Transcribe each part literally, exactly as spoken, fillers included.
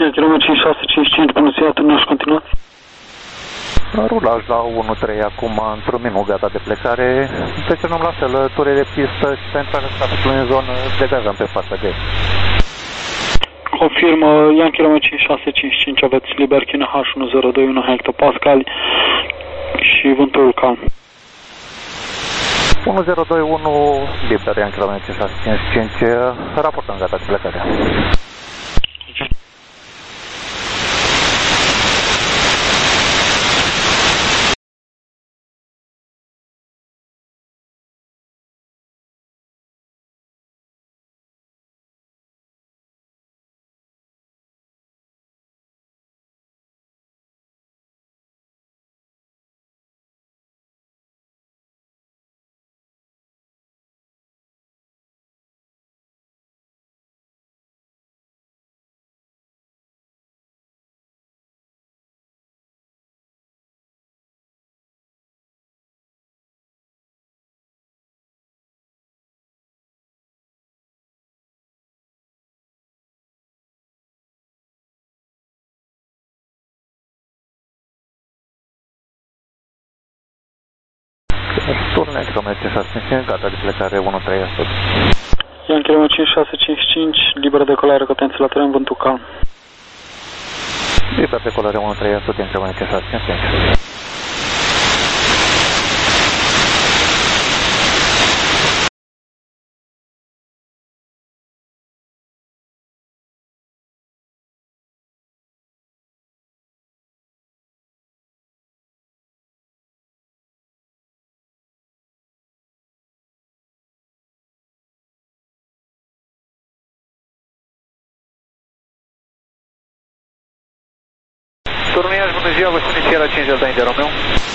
Kilometru cinci șase cinci cinci, bună ziua, turnaș continuat. Rulaj la unu trei acum, într-un minut, gata de plecare. Trecem la fel, ture de pistă și pentru intrarea traficului în zonă, degajăm pe fața de est. Confirmă, Ian Kilometru cinci șase cinci cinci, aveți liber China H unu zero doi unu hectopascal și vântul calm. unu zero doi unu, liber Ian Kilometru cinci șase cinci cinci, raportăm gata de plecare. Turne Kilometru cinci șase cinci cinci, gata de plecare unu trei Sud. Ian Kilometru cinci șase cinci cinci, liberă decolare cu atenție la teren, vântul calm. Liber decolare unu trei Sud, Ian Kilometru cinci șase cinci cinci. Turniaș, bună ziua, vă spune Sierra cinci Delta India Romeo.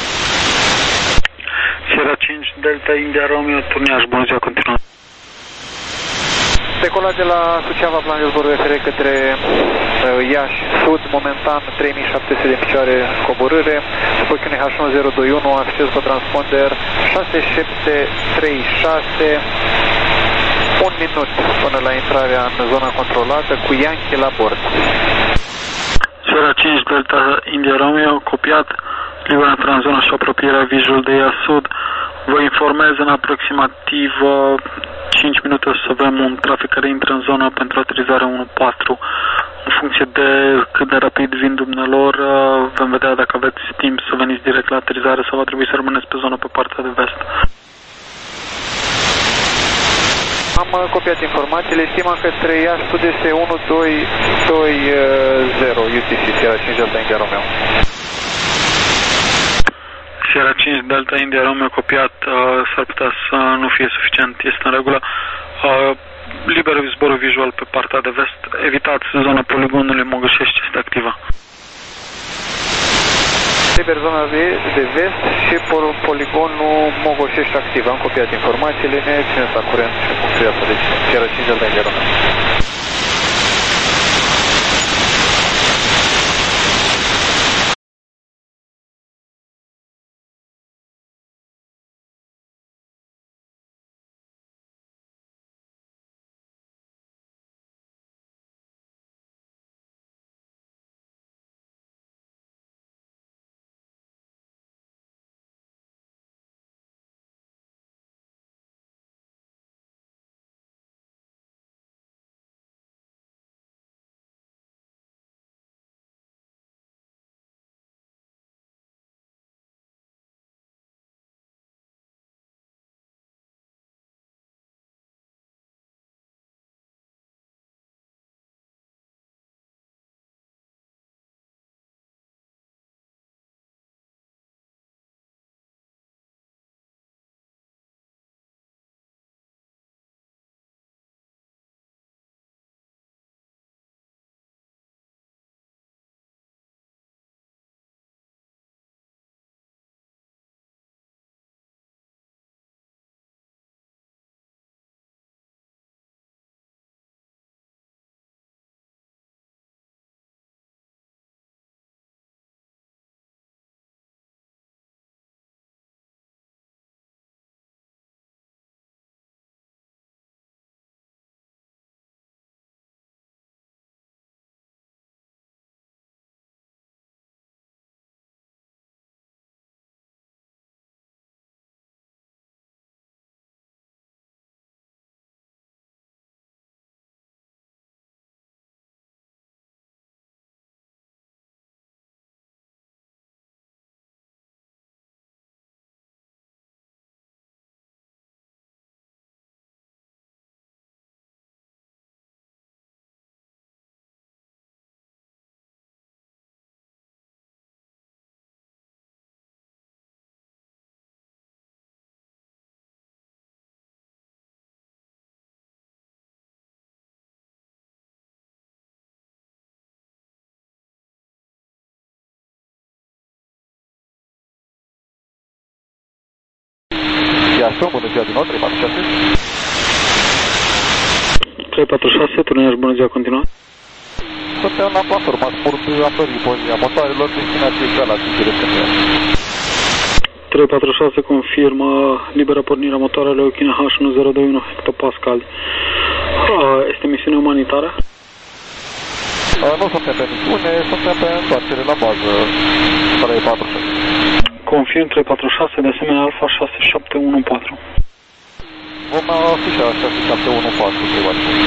Sierra cinci Delta India Romeo, turniaș, bună ziua, continuăm. Decolat de la Suceava, plan de zbor U F R către uh, Iași Sud, momentan trei mii șapte sute de picioare coborâre, suporțiune H unu zero doi unu, acces pe transponder șase șapte trei șase, un minut până la intrarea în zona controlată cu Yankee la bord. Sierra cinci Delta India Romeo, copiat, liberă intră în zona și apropierea visual de ea sud. Vă informez în aproximativ cinci minute o să avem un trafic care intră în zona pentru aterizare unu patru. În funcție de cât de rapid vin dumnealor, vom vedea dacă aveți timp să veniți direct la aterizare sau va trebui să rămâneți pe zona pe partea de vest. Am copiat informațiile, estima către Iași Sud este unu doi doi zero U T C, Sierra cinci Delta India Romeo. Sierra cinci Delta India Romeo, copiat, uh, s-ar putea să nu fie suficient, este în regulă. Uh, liber zborul vizual pe partea de vest, evitați zona poligonului Mogășești, este activă. Liber zona de, de vest și pol, poligonul Mogoșești activ. Am copiat informațiile, ne țineți la curent și punctul viață, deci Sierra cinci Delta India Romeo. Iași, bună ziua din nou, trei patru șase. trei patru șase, turneaj, bună ziua, continuă. Suntem la platforma sport apării poziția motoarelor, destinație Galați, direcție Iași. trei patru șase confirmă liberă pornirea motoarelor China H unu zero doi unu hectopascal. Este misiune umanitară? Nu suntem pe misiune, suntem pe întoarcere la bază trei patru șase. Confirm trei patru șase, de asemenea Alfa șase șapte unu patru. Vom afișa șase șapte unu patru, trei patru șase.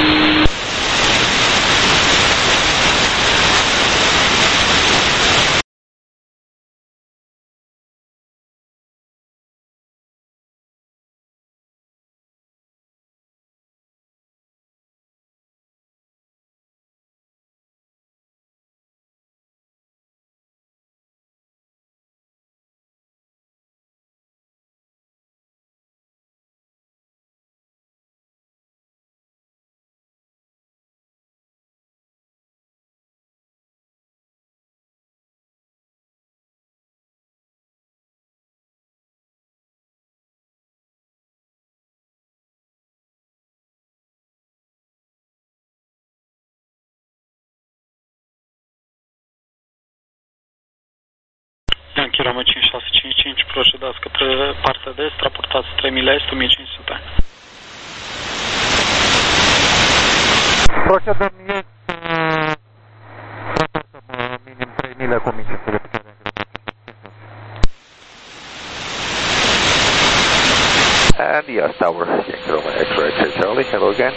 Yankee Romeo cinci șase cinci cinci, procedați către partea de est, raportați trei mile est, o mie cinci sute. Procedăm est, raportăm minim trei mile cu o mie cinci sute de picioare. And yes, tower, Yankee Romeo X-ray X-ray Charlie, hello again.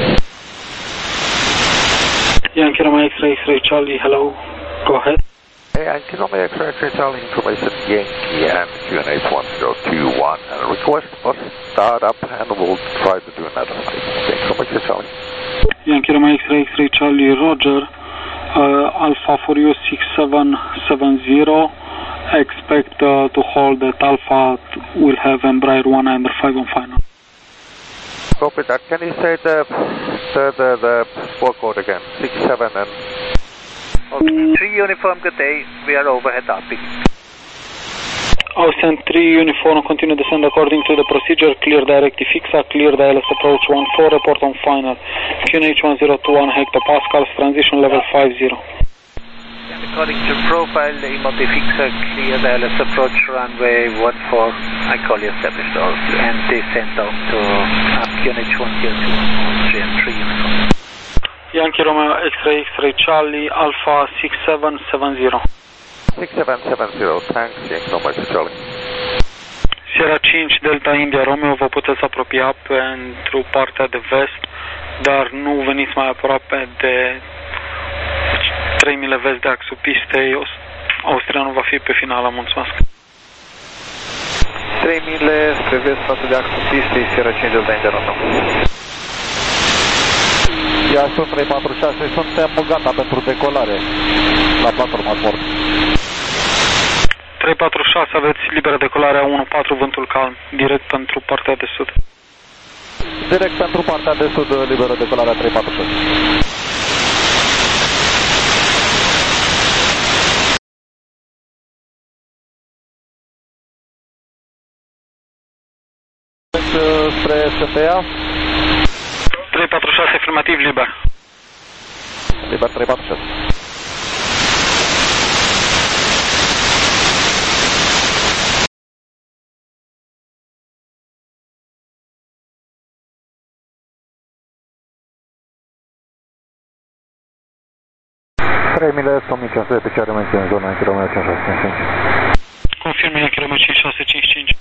Yankee Romeo X-ray X-ray Charlie, hello, go ahead. Hey, Yankee Romeo X-ray X-ray Charlie, information Yankee and Q N H one zero two one, and a request for start up, and we'll try to do another flight. Yankee Romeo X-ray Charlie. Yankee Romeo X-ray X-ray Charlie, Roger, uh, Alpha for you six seven seven zero, expect uh, to hold that Alpha will have Embraer one nine five on final. Copy that. Can you say the the the, the sport code again? Six seven and. Okay. Three uniform, good day. We are overhead topic. Austin three uniform, continue descend according to the procedure. Clear direct fixa, clear the L S approach one four, report on final. Q N H one zero two one hectopascals, transition level five zero. According to profile, the Imoti fixa, clear the L S approach runway one four. I call you established also. And descend down to uh, Q N H one zero two three and three uniform. Yankee Romeo X-ray X-ray Charlie, Alpha six seven seven zero. six seven seven zero, thanks, Yankee Romeo X-ray Charlie. Sierra cinci Delta India Romeo, vă puteți apropia pentru partea de vest, dar nu veniți mai aproape de trei mile vest de axul pistei. Austrianul va fi pe finală, mulțumesc. trei mile spre vest față de axul pistei, Sierra cinci Delta India Romeo. Iași trei patru șase, suntem gata pentru decolare la platforma sport. trei patru șase, aveți liberă decolare a unu patru, vântul calm, direct pentru partea de sud. Direct pentru partea de sud, liberă decolare a trei patru șase. Spre S P A. trei patru șase, afirmativ, liber. Liber trei patru șase. trei mile, o mie cinci sute de picioare, mențiune în zona Yankee Romeo cinci șase cinci cinci. Confirm Yankee Romeo cinci șase cinci cinci.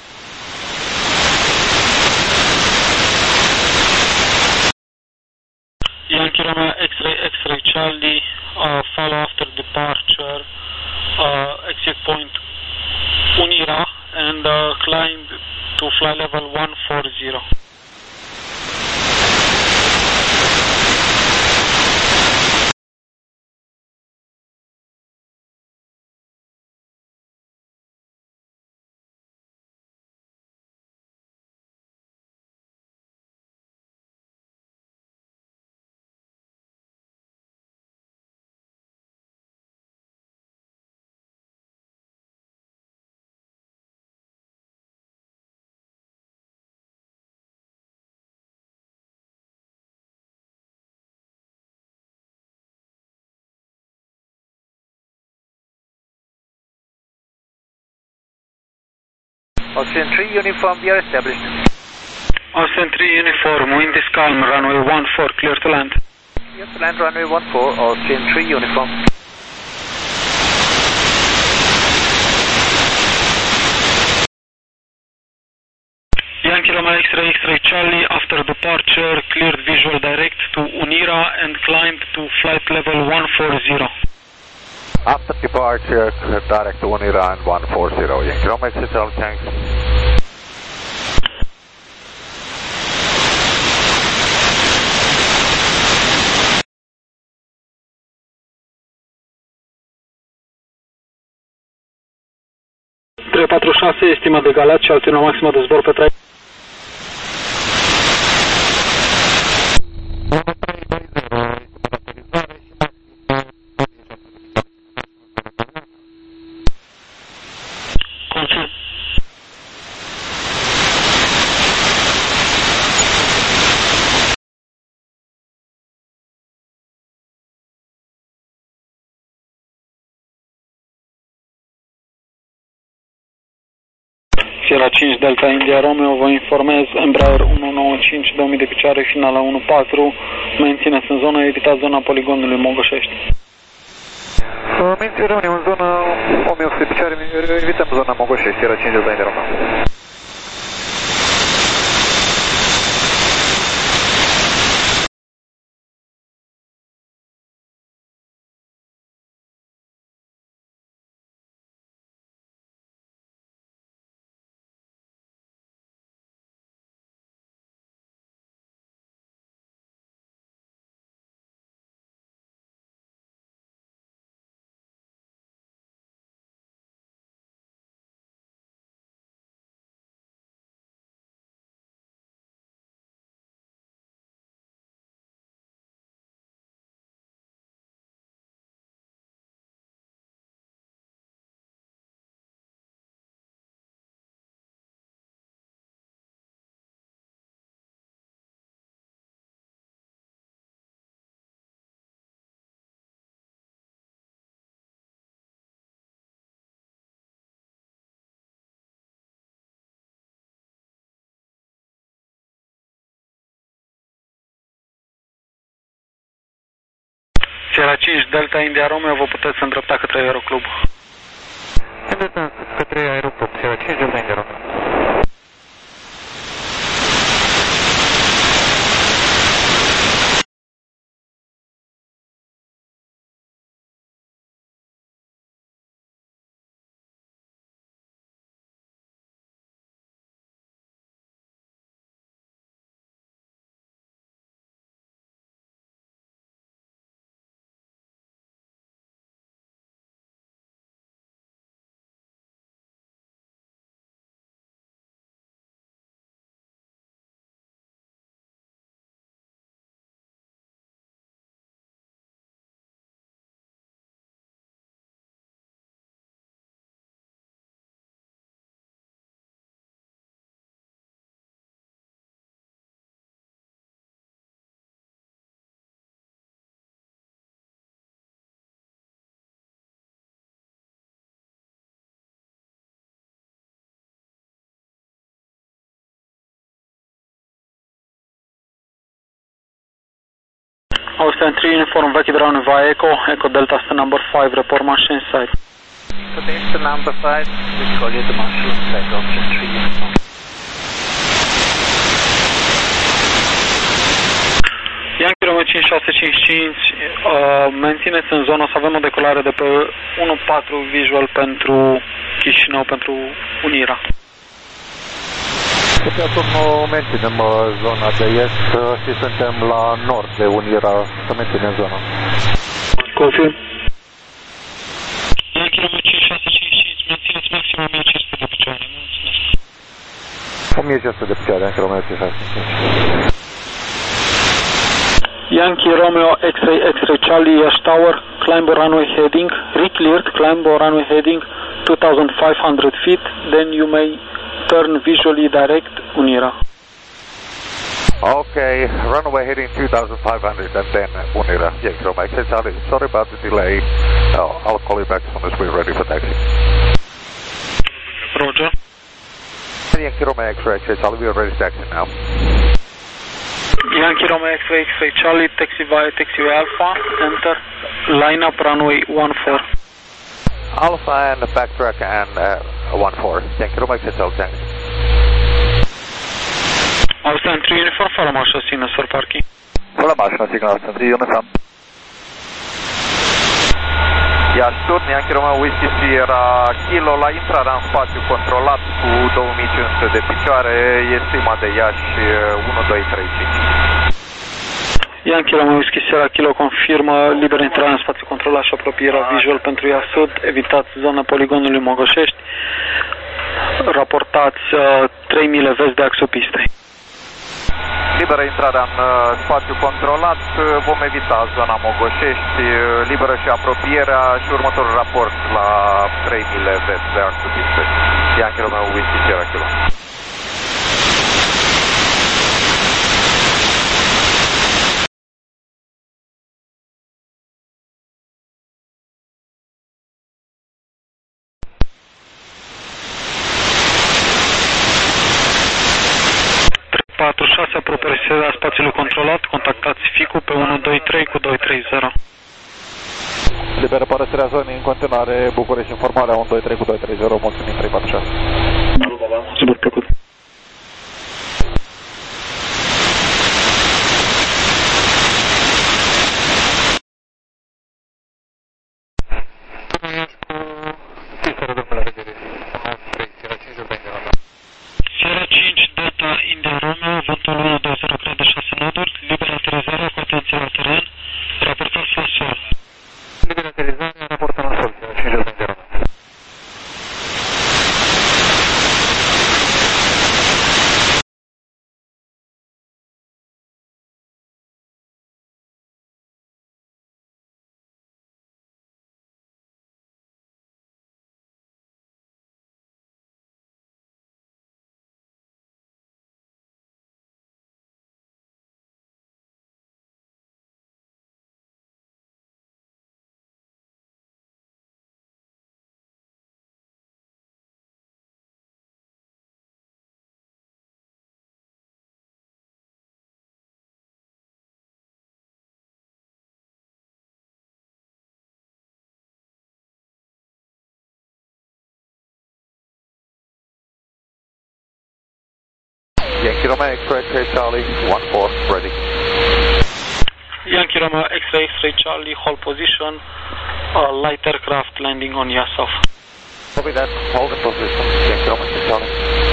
Yankee Romeo X-ray X-ray Charlie, uh, follow after departure, uh, exit point Unira and uh, climb to fly level one four zero. Austrian three uniform, we are established. Austrian three uniform, wind is calm, runway one four, clear to land. Clear to land, runway one four, Austrian three uniform. Yankee Loma X-ray, X-ray Charlie, after departure, cleared visual direct to Unira and climbed to flight level one forty. After departure, direct to Unira and one forty. Yankee Loma X-ray Charlie, thanks. trei patru șase, estima de Galați, altitudinea maximă de zbor pe trei. Sierra cinci Delta India Romeo, vă informez, Embraer unu nouă cinci, două mii de picioare, finală unu patru, mențineți în zonă, evitați zona poligonului Mogoșești. Menținem, rămânem în zona o mie opt sute de picioare, evităm zona Mogoșești, Sierra cinci Delta India Romeo. Sierra cinci Delta India Romeo, vă puteți îndrepta către Aeroclub. Îndreptați către Aeroclub, Sierra cinci Delta India Romeo. Austrian three uniform, Vaki Brown via Echo, Echo Delta to number five, report marshal inside. So Delta number five, we call you the marshal inside, Austrian three uniform. Yankee Romeo cinci șase cinci cinci, uh, mențineți în zonă, să avem o decolare de pe unu patru visual pentru Chișinău, pentru Unira. Deci acum menținem zona de est și suntem la nord de Unira, să menținem zona. Confirm. Yankee Romeo cinci șase cinci cinci, mențineți maxim o mie cinci sute de picioare, mulțumesc. o mie cinci sute de picioare, Yankee Romeo cinci șase cinci cinci. Yankee Romeo X-ray X-ray Charlie Yash Tower, climb runway heading, re-cleared, climb runway heading two thousand five hundred feet, then you may turn visually direct Unira. Okay, runway heading two thousand five hundred and then Unira. Yankee Romeo X-ray Charlie, sorry about the delay. Oh, I'll call you back as soon as we're ready for taxi. Roger. Yankee Romeo X-ray X-ray Charlie, we are ready to taxi now. Yankee Romeo X-ray X-ray Charlie, taxi via taxiway Alpha, enter, line up runway one four. Alpha and backtrack and uh, one four. Yankee Romeo X-ray Charlie, thanks. Austin three uniform, follow marshal signal for parking. Follow marshal signal, Austin three uniform. Iași turn, Yankee Romeo Whiskey Sierra Kilo la intrarea în spațiu controlat cu două mii cinci sute de picioare, estima de Iași unu doi trei cinci. Yankee Romeo Whiskey Sierra Kilo confirmă liberă intrarea în spațiu controlat și apropierea visual pentru Iași Sud, evitați zona poligonului Mogoșești, raportați uh, trei mile vest de axul pistei. Liberă intrarea în uh, spațiu controlat, vom evita zona Mogoșești, liberă și apropierea și următorul raport la trei mile vest de axul pistei. Yankee Romeo Whiskey Sierra Kilo. patru șase, apropierea spațiului controlat, contactați F I C U pe unu doi trei cu doi trei zero. Liberă părăsirea zonei în continuare, București informarea unu doi trei cu doi trei zero, mulțumim trei patru șase. Super plăcut. Sierra cinci, Delta India Romeo, vântul unu doi zero grade șase noduri, liberă aterizarea cu atenție la teren, raportați la sol. Liberă aterizarea, raportăm la sol, Sierra cinci, Delta India Romeo. Yankee Romeo X-ray X-ray Charlie, one four, ready. Yankee Romeo X-ray X-ray Charlie, hold position, uh, light aircraft landing on Yasov. Copy that, hold the position, Yankee Romeo X-ray Charlie.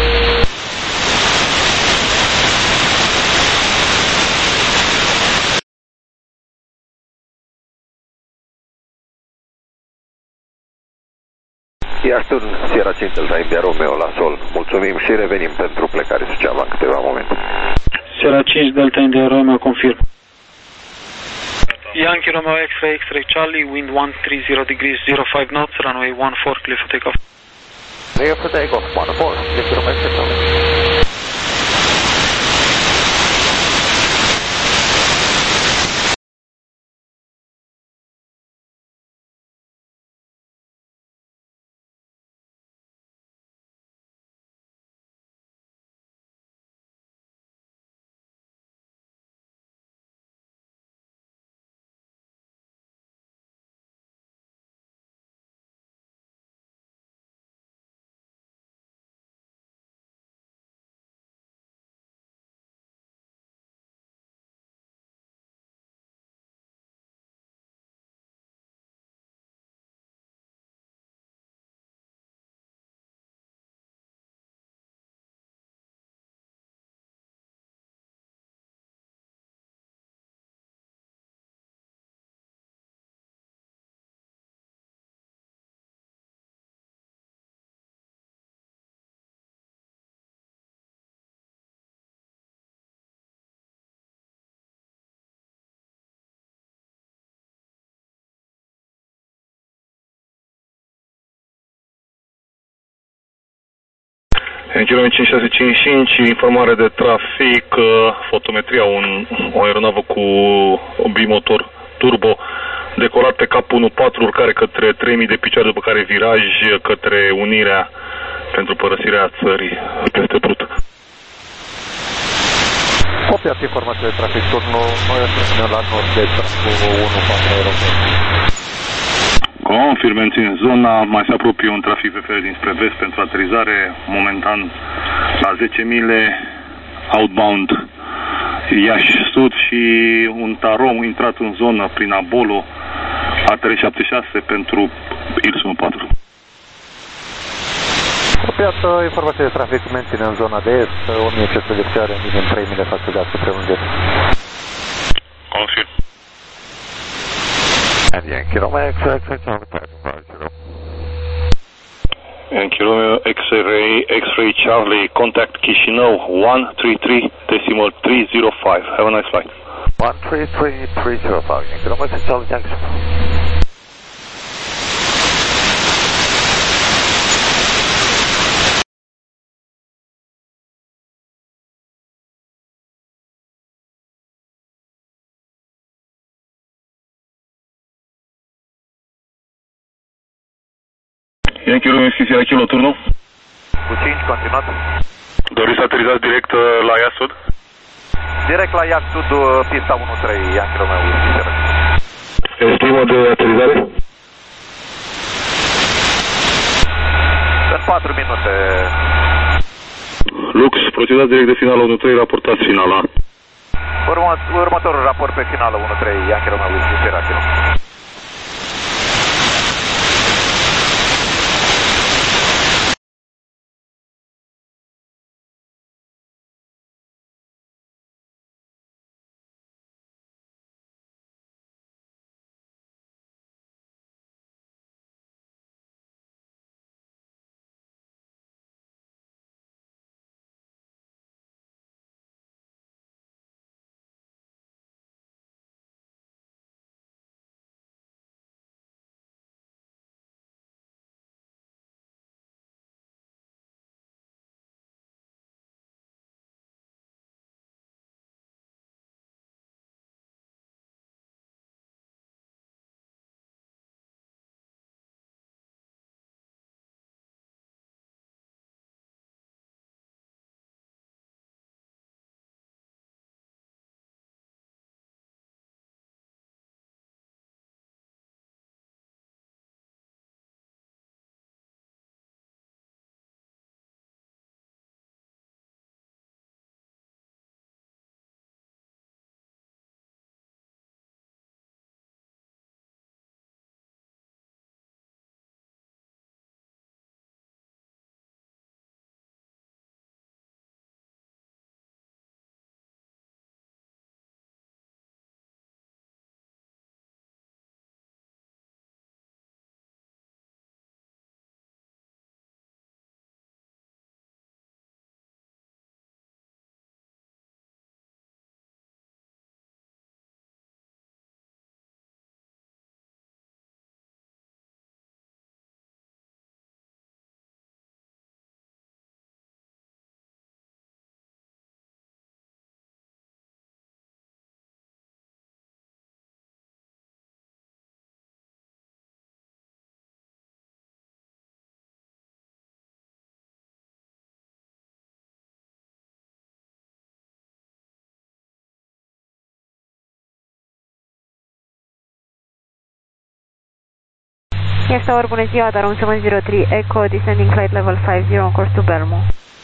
Iași turn, Sierra cinci, Delta India Romeo la sol. Mulțumim și revenim pentru plecare Suceava în câteva momente. Sierra cinci, Delta India Romeo, confirm. Yankee Romeo X-ray X-ray Charlie, wind one three zero degrees zero five knots, runway one four, clear for takeoff. Clear for takeoff, one four, Yankee Romeo X-ray Charlie. Yankee Romeo cinci șase cinci cinci, informare de trafic, fotometria, un, o aeronavă cu bimotor turbo, decolat pe cap unu patru, urcare către trei mii de picioare, după care viraj către Unirea pentru părăsirea țării peste Prut. Copiați informații de trafic turnul, noi o să la nord de traful unu patru aeroport. Confirm, mențin zona, mai se apropie un trafic P F R dinspre vest pentru aterizare, momentan la zece mile, outbound Iași Sud și un tarom intrat în zonă prin Abolo, A trei șapte șase pentru Irs unu patru. Copiată, informație de trafic, menține în zona de est, o mie cinci sute de picioare, minim trei mile față de astea prelungire. Confirm. And Yankee Romeo X-ray Yankee Romeo X-ray, X-ray Charlie, contact Chișinău one three three decimal three zero five. Have a nice flight. one three three three zero five, Yankee Romeo X-ray Charlie Junction. Yankee Romeo Schiția Kilo turnul. Cu cinci, continuat. Doriți să aterizați direct uh, la Iași Sud? Direct la Iași Sud, pista unu trei, Yankee Romeo Schiția. Estimă de aterizare? În patru minute. Lux, procedați direct de finală unu trei, raportați finala. Urmă, următorul raport pe finală unu trei, Yankee Romeo Schiția. Yes, Tower, bună ziua, dar un seven zero three Echo, descending flight level five zero on course to Belmo.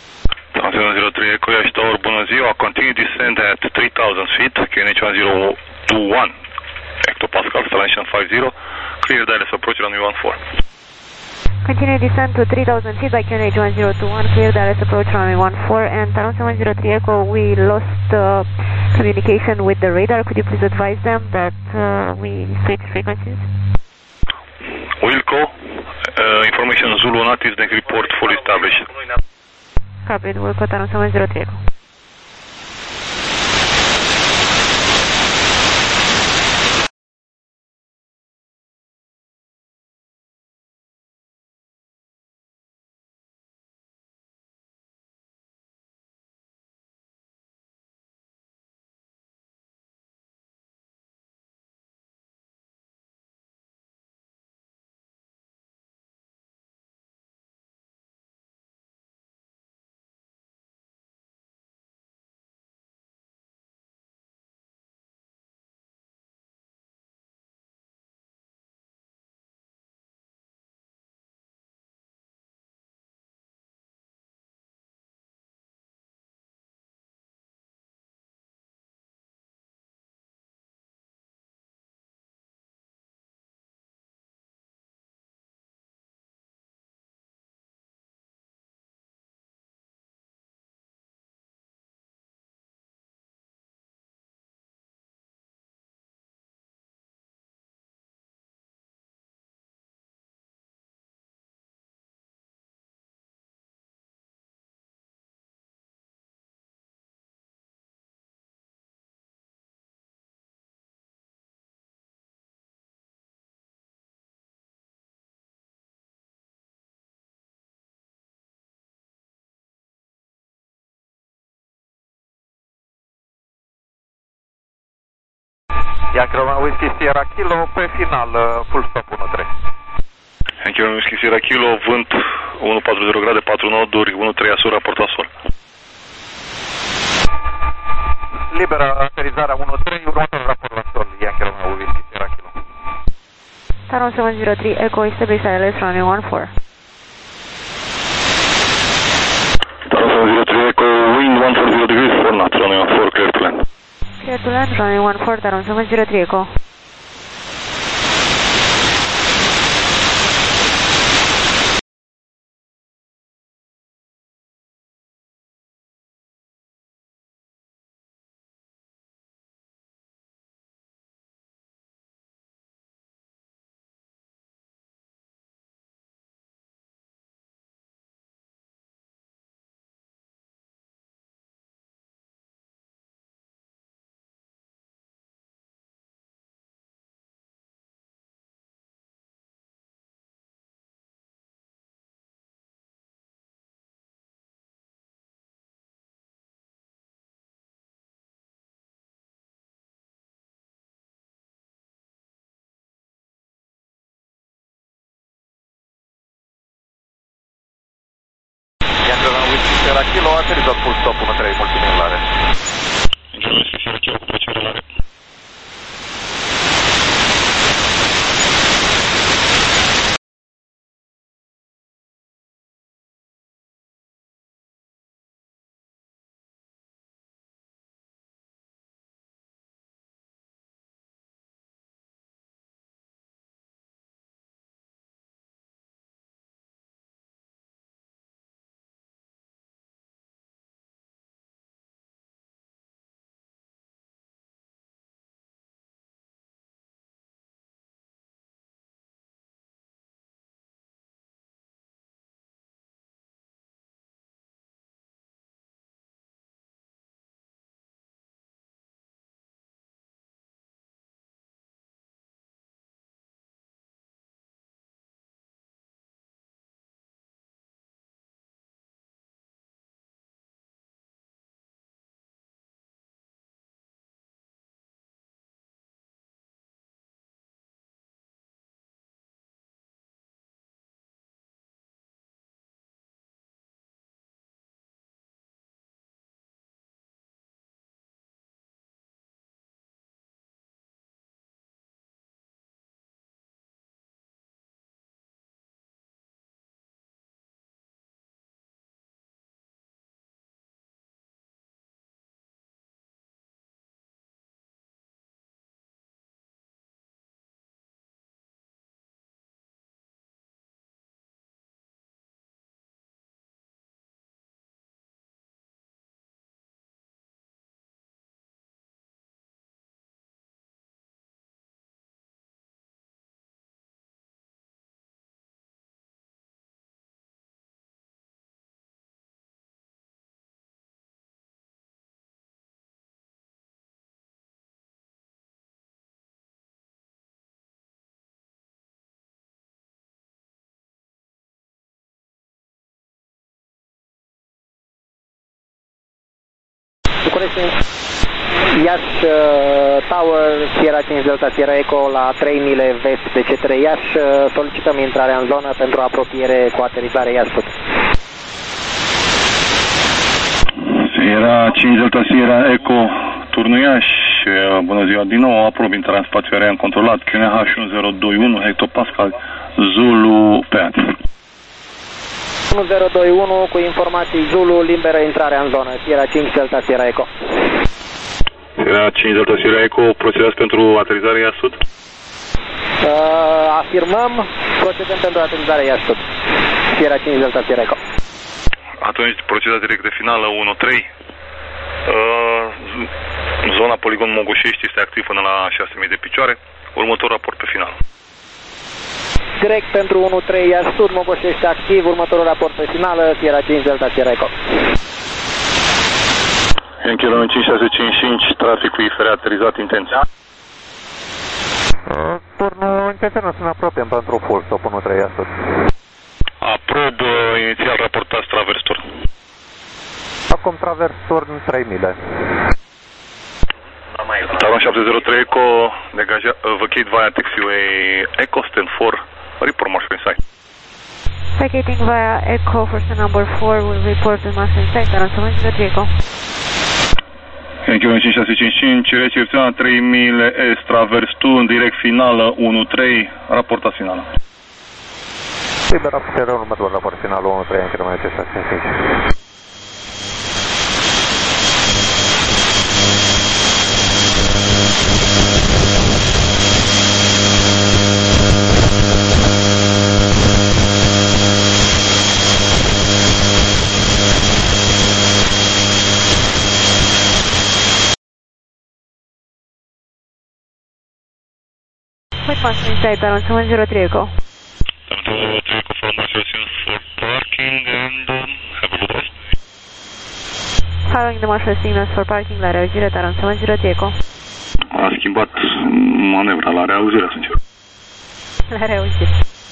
seven zero three Echo, Iași Tower, bună ziua, continue descent at three thousand feet, Q N H one zero two one, hectopascal, station five zero, clear direct approach runway one four. Continue descent to three thousand feet by Q N H one zero two one, clear direct approach runway one four, and Taron seven zero three Echo, we lost uh, communication with the radar, could you please advise them that uh, we switch frequencies? Wilco, uh, information Zulu Native, then report fully established. Copied, Wilco, Taron seven zero three Echo. Yankee Romeo Whiskey Sierra Kilo, pe final, full stop unu trei. Yankee Romeo Whiskey Sierra Kilo, vânt unu patruzeci grade, patru noduri, unu trei Asur, raport la sol. Liberă aterizarea unu trei, următorul raport la sol, Yankee Romeo Whiskey Sierra Kilo. Taron seven zero three Echo, establish I L S runway one four. Taron seven zero three Echo, wind one four zero degrees, four knots, runway one four, clear to land. Clear to land, runway one four, Taron seven zero three Echo. Sierra Kilo, aterizat full stop unu trei, mulțumim la rest. Yankee Sierra Kilo, cu plăcere la rest. Iași Tower, Sierra cinci Delta Sierra Echo la trei mile vest de C trei Iași, solicităm intrarea în zonă pentru apropiere cu aterizare Iași Sud. Sierra cinci Delta Sierra Echo, turnul Iași, bună ziua din nou, aprob intrarea în spațiu aerian controlat, Q N H unu zero doi unu, hectopascal, Zulu Peat. unu zero doi unu cu informații Zulu, liberă intrarea în zonă, Sierra cinci Delta Sierra Echo. Sierra cinci Delta Sierra Echo, procedați pentru aterizare Iași Sud? Uh, afirmăm, procedăm pentru aterizare Iași Sud, Sierra cinci Delta Sierra Echo. Atunci procedați direct de finală unu trei. Uh, zona poligon Mogoșești este activ până la șase mii de picioare. Următor raport pe final. Direct pentru unu trei Iași Sud, Mogoșești activ, următorul raport pe finală, Sierra cinci Delta Sierra Echo. Yankee Romeo cinci șase cinci cinci, trafic cu I F R aterizat, intenția. Uh, turnul intenționat să ne apropiem pentru full stop unu trei Iași Sud. Aprob, inițial raportați travers turn. Acum travers turn trei mile. Taron șapte zero trei Echo, degaja, vacate via taxiway Echo, stand four, report marshal inside. Vacating via Echo, person number four will report to marshal inside, Taran seven zero three Echo. Yankee cinci șase cinci cinci, recepționat trei mile S, travers tu, în direct finală unu trei, raportați finală. Liber aptera următor raport finalul unu trei, Yankee Romeo cinci șase cinci cinci. With marshal inside, Taran seven zero three Echo. Taran seven zero three Echo, for marshal for parking and um, have a good rest. Following the marshal signals for parking la reauzire, Taran seven zero three Echo. A schimbat manevra la reauzire, sincer. La reauzire.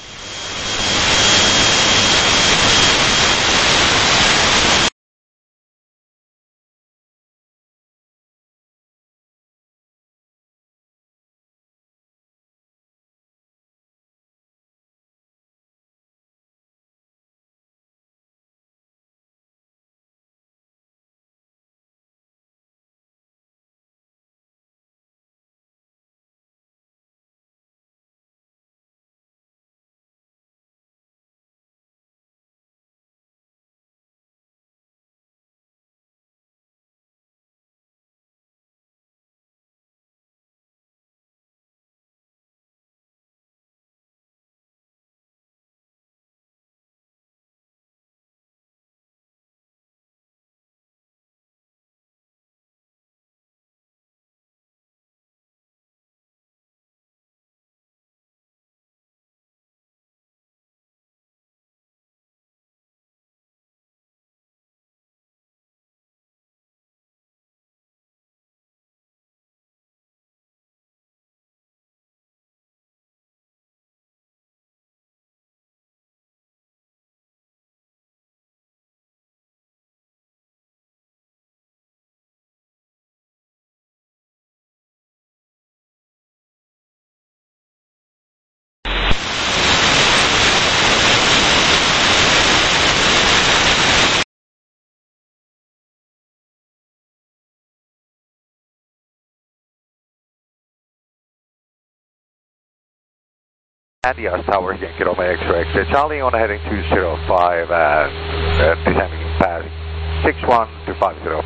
Andy House Tower, Yankee Romeo X-ray exit Charlie on heading two zero five and uh, descending in path six one two five zero.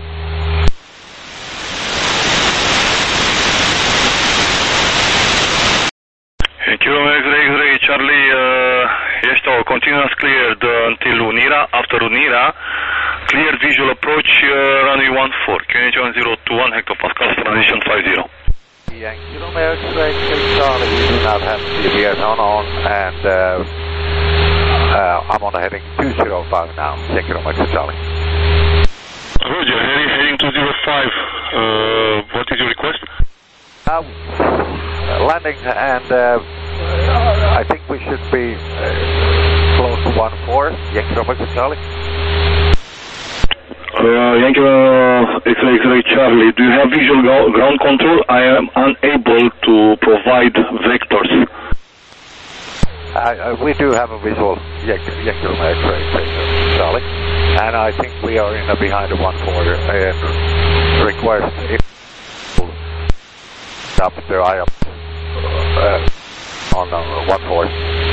Yankee Romeo X-ray X-ray Charlie, uh, yes tower, continuous cleared uh, until Unira, after Unira, cleared visual approach uh, runway one four, Q N H one zero two one hectopascals, transition five zero. Yankee Romeo X-ray Charlie, we do not have C B S on on and uh, uh, I'm on heading two zero five now, Yankee Romeo X-ray Charlie. Roger, heading, heading two zero five, uh, what is your request? Uh, landing and uh, I think we should be uh, close to one four, Yankee Romeo X-ray Charlie. Uh, Yankee uh, X-ray X-ray Charlie, do you have visual ground control? I am unable to provide vectors. Uh, uh, we do have a visual Yankee Romeo X-ray Charlie, and I think we are in a behind the one four uh, request. If up there, I am uh, on uh, one four.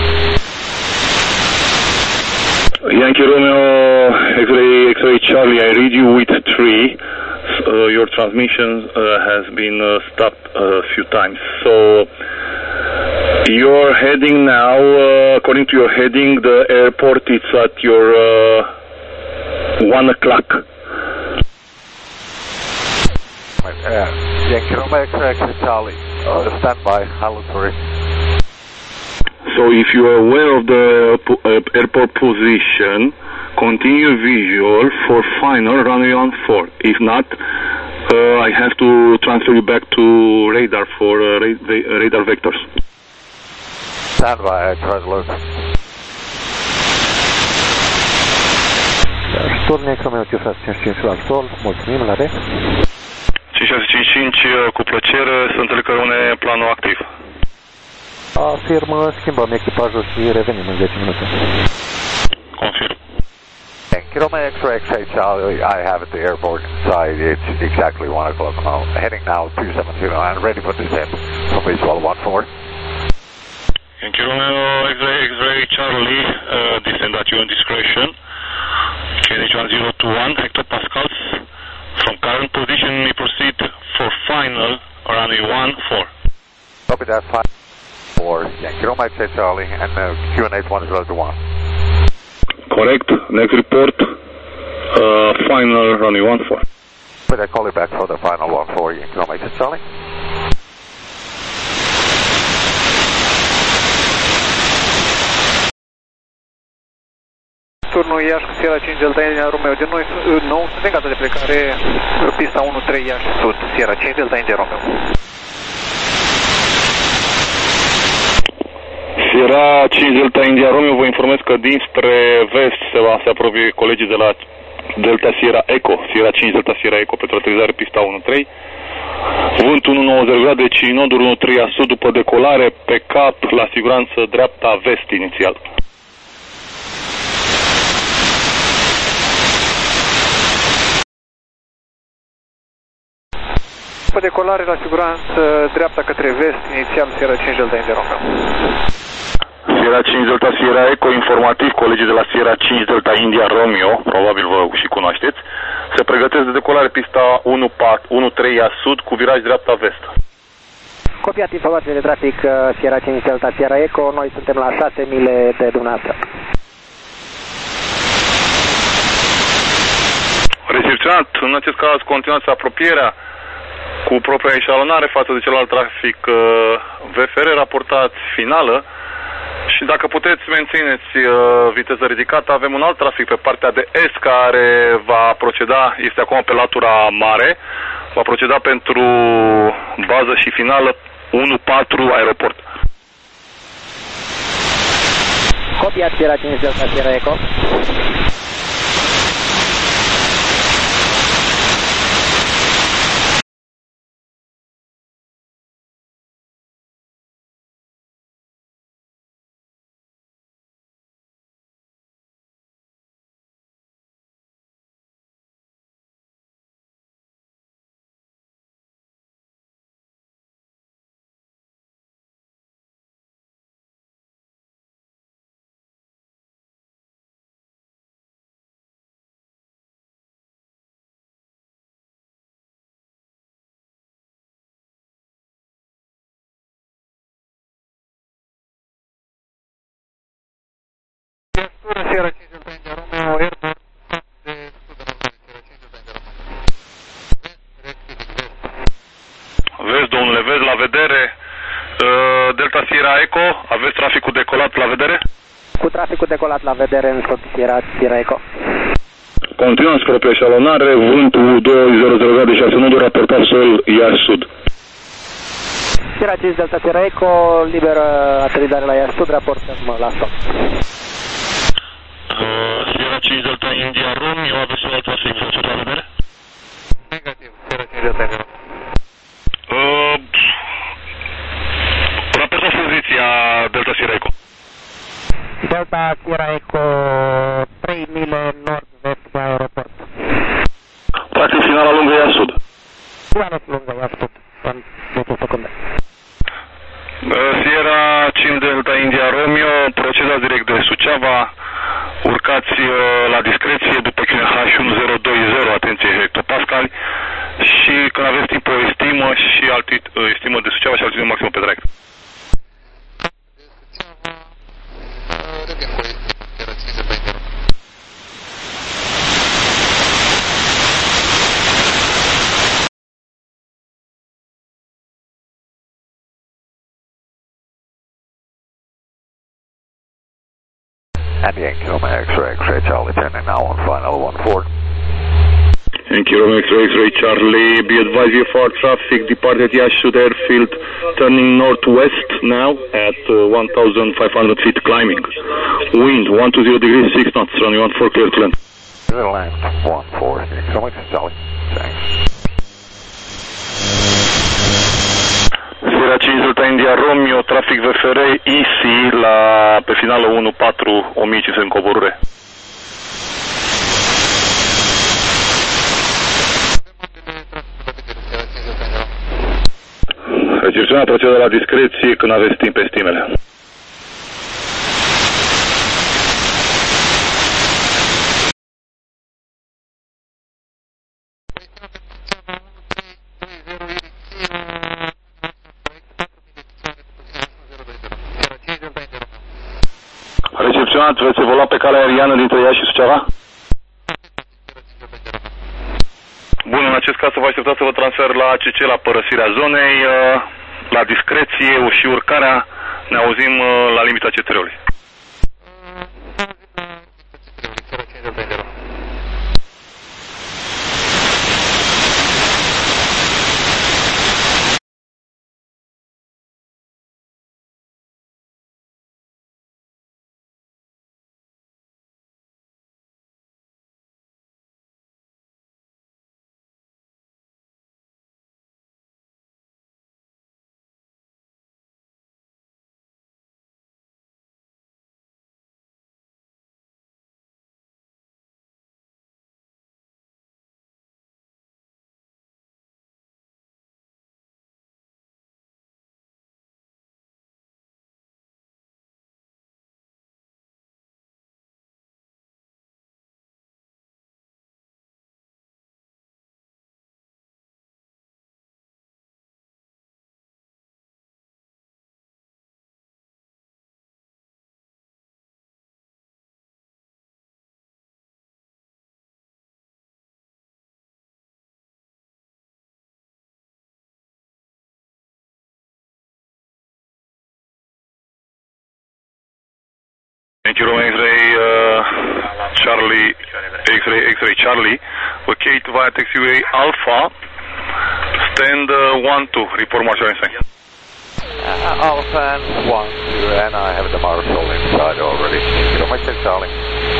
Yankee Romeo X-ray X-ray Charlie, I read you with three. Uh, your transmission uh, has been uh, stopped a few times. So you're heading now, uh, according to your heading, the airport is at your uh, one o'clock. Uh, Yankee Romeo X-ray Charlie, uh, standby, hallucinatory. So if you are aware of the uh, airport position, continue visual for final runway one four. If not, uh, I have to transfer you back to radar for uh, ra radar vectors. Standby, Translate. Storm Yankee Romeo cinci șase cinci cinci la sol, mulțumim, la re. cinci șase cinci cinci, cinci, cu plăcere, să înțeleg că rămâne planul activ. Afirmă, schimbăm echipajul și revenim în zece minute. Confirm. Kilometer X-ray X-ray Charlie, I have at the airport side, it's exactly one o'clock now, heading now two seven zero and ready for descent from visual one four. In Kilometer X-ray X-ray Charlie, uh, descend at your discretion, K N H one zero two one, hectopascals, from current position may proceed for final runway one four. Copy that, five four, yeah, Kilometer X-ray Charlie, and uh, Q N H one zero two one. Correct. Next report, uh, final runway one four. But I call you back for the final one four, you can make it, Charlie. Turnul Iași cu Sierra cinci Delta India Romeo de noi, nou, suntem gata de plecare, pista unu trei Iași Sud, Sierra cinci Delta India Romeo. Sierra cinci Delta India Romeo, vă informez că dinspre vest se va se apropie colegii de la Delta Sierra Echo, Sierra cinci Delta Sierra Echo pentru aterizare pista unu trei. Vânt unu nouăzeci grade, cinodul unu trei a sud după decolare, pe cap la siguranță dreapta vest inițial. După decolare la siguranță dreapta către vest, inițial Sierra cinci Delta India Romeo. Sierra cinci Delta Sierra Echo, informativ, colegii de la Sierra cinci Delta India Romeo, probabil vă și cunoașteți, se pregătesc de decolare pista unu trei a sud cu viraj dreapta vest. Copiat informație de trafic Sierra cinci Delta Sierra Echo, noi suntem la șase mile de dumneavoastră. Recepționat, în acest caz continuați apropierea cu propria eșalonare față de celălalt trafic V F R, raportați finală. Și dacă puteți, mențineți uh, viteză ridicată, avem un alt trafic pe partea de est care va proceda, este acum pe latura mare, va proceda pentru bază și finală unu patru aeroport. Copiat Sierra cinci Delta Sierra Echo. Sierra cinci Delta India Romeo, airport de sud de România, Sierra cinci Delta India Romeo. Vezi, domnule, vezi, la vedere, uh, Delta Sierra Echo, aveți traficul decolat la vedere? Cu traficul decolat la vedere în sud Sierra, Sierra Echo. Continuăm spre pe eșalonare, vântul doi zero zero grade șase noduri, raportat sol Iași Sud. Sierra cinci Delta Sierra Echo, liberă aterizare la Iași Sud, raportăm la sol. Sierra cinci Delta India Romeo, aveți un alt trafic făcut la vedere? Negativ, Sierra cinci Delta India Romeo. Uh, raportați poziția Delta Sierra Echo. Delta Sierra Echo, trei mile nord-vest de aeroport. Practic finala lungă Iași Sud. Finala lungă Iași Sud, în zece secunde. Sierra cinci Delta India Romeo, procedați direct de Suceava, urcați la discreție după Q N H unu zero doi zero, atenție hectopascali, și când aveți timp o estimă și altit, estimă de Suceava și altitudine maximă pe traiect. And Yankee Romeo X-ray, X-ray Charlie, turning now on final one four. Yankee Romeo X-ray, X-ray Charlie, be advised V F R traffic departed Iași Sud airfield, turning northwest now at uh, one thousand five hundred feet climbing. Wind one two zero degrees, six knots, runway one four clear to land. Clear to land, one four, Yankee Romeo Charlie, thanks. Sierra cinci Delta India Romeo, trafic V F R E C la, pe finală unu patru, o mie cinci sute în coborâre. Recepționat, procedă la discreție când aveți timp pe estimele. Recepționat, veți evolua pe calea aeriană dintre Iași și Suceava? Bun, în acest caz să vă așteptați să vă transfer la A C C la părăsirea zonei, la discreție și urcarea, ne auzim la limita C T R-ului. Thank you, Romeo X-ray, uh, Charlie, X-ray, X-ray Charlie, locate via taxiway Alpha, stand uh, one two, report Marshal Einstein. Uh, Alpha and one two, and I have the Marshal inside already. Kilometer Charlie.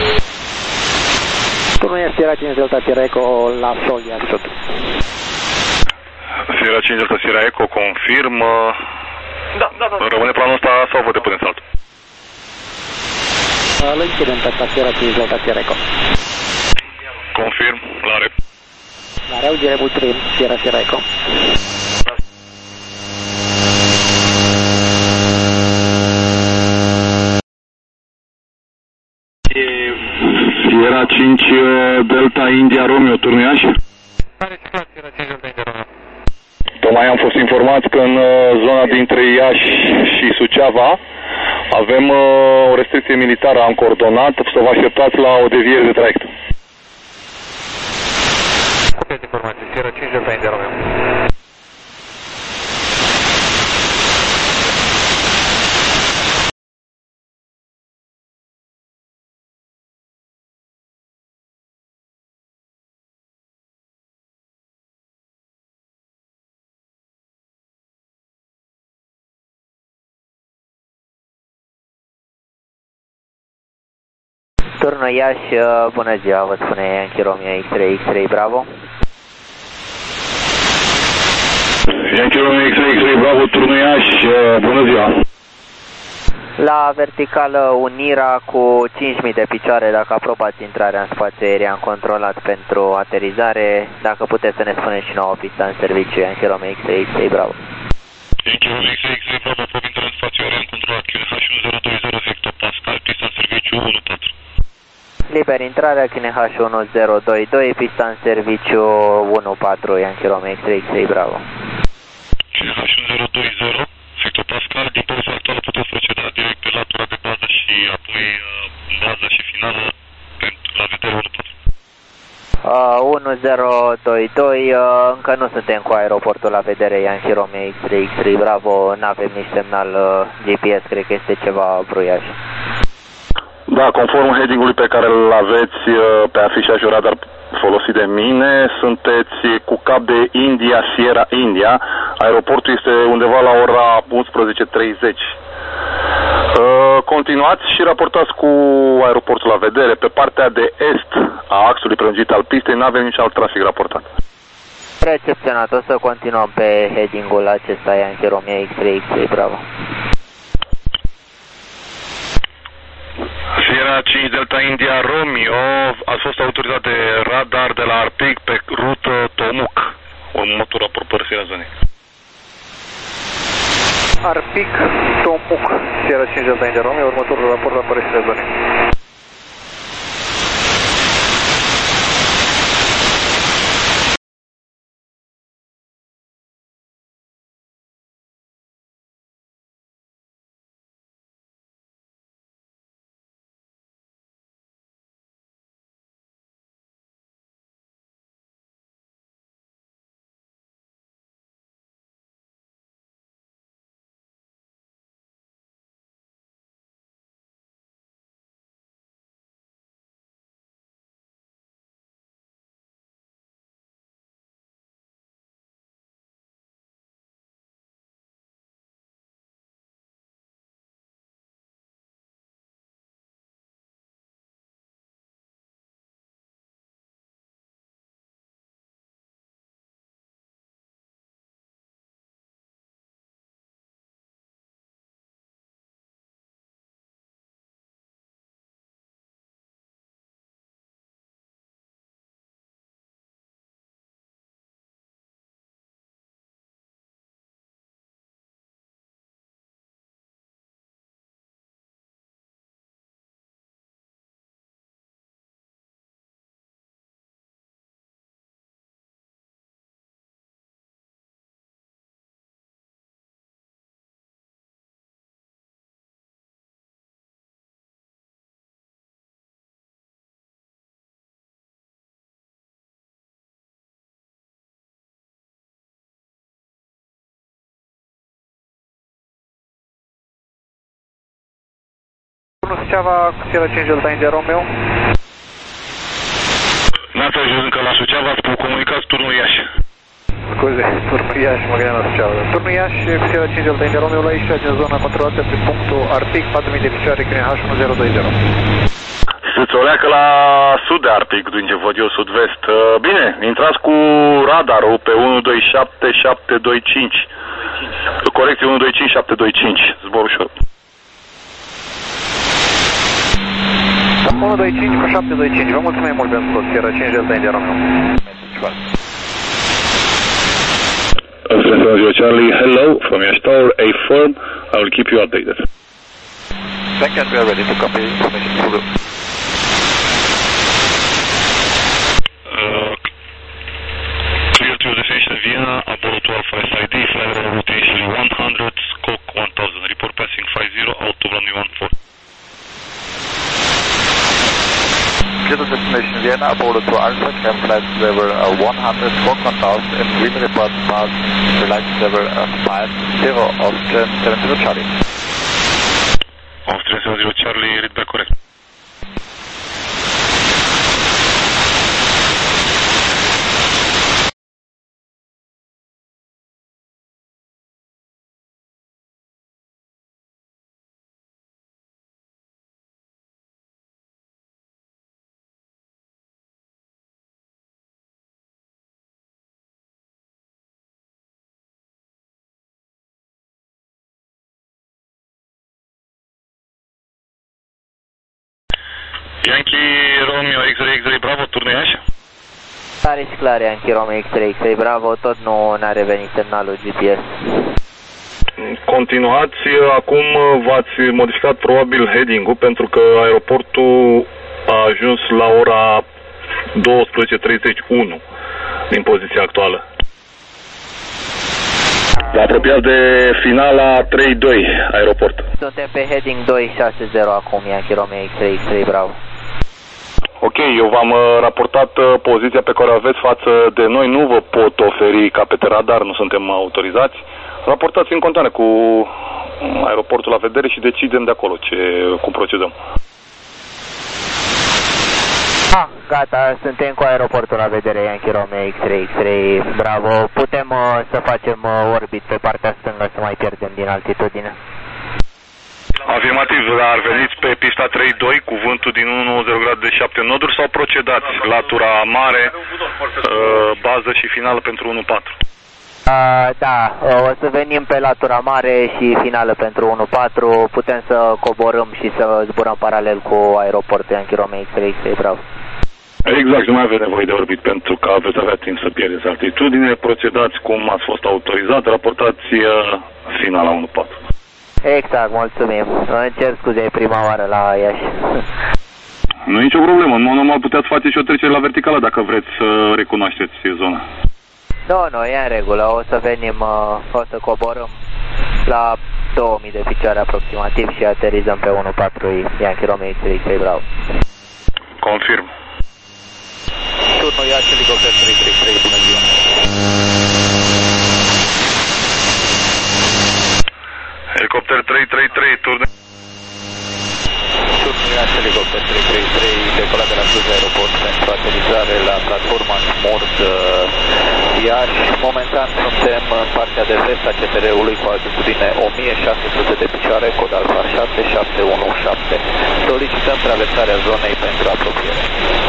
Turnul Sierra cinci Delta Sierra Echo la sol, Iași Sud. Sierra cinci Delta Sierra Echo, confirm. Da, da, da. Rămâne planul ăsta sau vă depuneți altul? Îl închidem pe Sierra cinci Delta Sierra Echo. Confirm, la rep. La reaugere, mulțumim, Sierra Sierra Echo. Sierra cinci Delta India Romeo, turnul Iași? Sierra cinci Delta India Romeo. Tocmai am fost informați că în zona dintre Iași și Suceava avem uh, o restricție militară, am coordonat, să vă așteptați la o deviere de traiect. Copiați informații, Sierra cinci Delta India Romeo. Turnul Iași, bună ziua, vă spune Yankee Romeo X-ray, X-ray Bravo. Yankee Romeo X-ray, X-ray Bravo, turnul Iași, bună ziua. La verticală Unirea cu cinci mii de picioare, dacă aprobați intrarea în spațiu aerian controlat pentru aterizare, dacă puteți să ne spuneți și nouă pista în serviciu, Yankee Romeo X-ray, X-ray Bravo. Yankee Romeo X-ray, X-ray Bravo, aprob intrarea în spațiu aerian controlat, Q N H unu zero doi zero hectopascal, pista în serviciu unu patru. Liber intrarea, Q N H unu zero doi doi, pista în serviciu unu patru, Yankee Romeo X-ray, X-ray Bravo. Q N H unu zero doi zero, hectopascal, din poziția actuală puteți proceda direct pe latura de bază și apoi uh, baza și finală la vedere unu patru. Uh, unu zero doi doi, uh, încă nu suntem cu aeroportul la vedere, Yankee Romeo X-ray, X-ray Bravo, nu avem nici semnal uh, G P S, cred că este ceva bruiaș. Da, conform heading-ului pe care îl aveți pe afișajul radar folosit de mine, sunteți cu cap de India, Sierra India. Aeroportul este undeva la ora unsprezece treizeci. Continuați și raportați cu aeroportul la vedere. Pe partea de est a axului prelungit al pistei nu avem nici alt trafic raportat. Recepționat, o să continuăm pe heading-ul acesta, Yankee Romeo X-ray X-ray Bravo. Sierra cinci Delta India Romeo, a fost autorizat de radar de la Arpic pe rută Tomuc, următorul apropări Sierra zonei. Arpic Tomuc, Sierra cinci Delta India Romeo, următorul raport la apropări Sierra zonei. Suceava, Sierra cinci Delta India Romeo. N-ați ajuns încă la Suceava, ați comunicați turnul Iași. Scuze, turnul Iași, mă gândeam la Suceava. Turnul Iași, Sierra cinci Delta India Romeo, la ieșirea din zona controlată pe punctul Arpic, patru mii de picioare, K N H unu zero doi zero. Se oleacă la sud de Arpic, din ce văd eu, sud-vest. Bine, intrați cu radarul pe unu doi șapte șapte doi cinci. Corecție unu doi cinci șapte doi cinci, zbor ușor. unu doi cinci cu șapte doi cinci, vă mulțumim mult pentru tot, Sierra cinci Delta India Romeo. Charlie, hello, from your store, a firm, I will keep you updated. Thank you, we are ready to copy information through. Uh, clear to your destination Vienna, aboard to Alpha S I D, flight rotation one hundred, scope one thousand, report passing five zero, out to runway one four. Clear to destination Vienna, aboard to Alpha, cam flight level uh, one hundred, squawk one thousand, and wind report pass flight level uh, five zero, Austrian seven zero Charlie. Austrian seven zero Charlie, read back correct. Yankee Romeo X-ray X-ray Bravo, turnul Iași? Tare și clar, Yankee Romeo X-ray X-ray Bravo, tot nu ne-a revenit semnalul G P S. Continuați, acum v-ați modificat probabil heading-ul pentru că aeroportul a ajuns la ora douăsprezece treizeci și unu din poziția actuală. Vă apropiați de finala trei doi aeroport. Suntem pe heading doi șase zero acum, Yankee Romeo X-ray X-ray Bravo. Ok, eu v-am raportat poziția pe care o aveți față de noi, nu vă pot oferi ca pe radar, nu suntem autorizați. Raportați în contact cu aeroportul la vedere și decidem de acolo ce, cum procedăm. Ah, gata, suntem cu aeroportul la vedere, Yankee Romeo X-ray X-ray Bravo. Putem uh, să facem uh, orbit pe partea stângă, să mai pierdem din altitudine. Afirmativ, dar veniți pe pista trei doi cu vântul din unu nouăzeci grade de șapte noduri sau procedați latura mare, uh, bază și finală pentru unu patru? Uh, da, o să venim pe latura mare și finală pentru unu patru, putem să coborâm și să zburăm paralel cu aeroportul Yankee Romeo X-Ray, bravo. Exact, nu mai aveți nevoie de orbit pentru că veți avea timp să pierdeți altitudine, procedați cum ați fost autorizat, raportați uh, finala unu patru. Exact, mulțumim. Îmi cer scuze, e prima oară la Iași. Nu e nicio problemă, în mod normal puteți face și o trecere la verticală dacă vreți să recunoașteți zona. Nu, nu, e în regulă, o să venim, uh, o să coborâm la două mii de picioare aproximativ și aterizăm pe unu patru Yankee Romeo X-Ray, bravo. Confirm. Turnul Iași, helicopter trei trei trei, bună ziua. Helicopter trei trei trei, turn. Turnul Iași, helicopter trei trei trei, decolat de la Cluj Aeroport pentru aterizare la platforma Smurt Iași. Momentan suntem în partea de vest a C T R-ului cu altitudine o mie șase sute de picioare, cod alfa șase șapte unu șapte. Solicităm traversarea zonei pentru apropiere.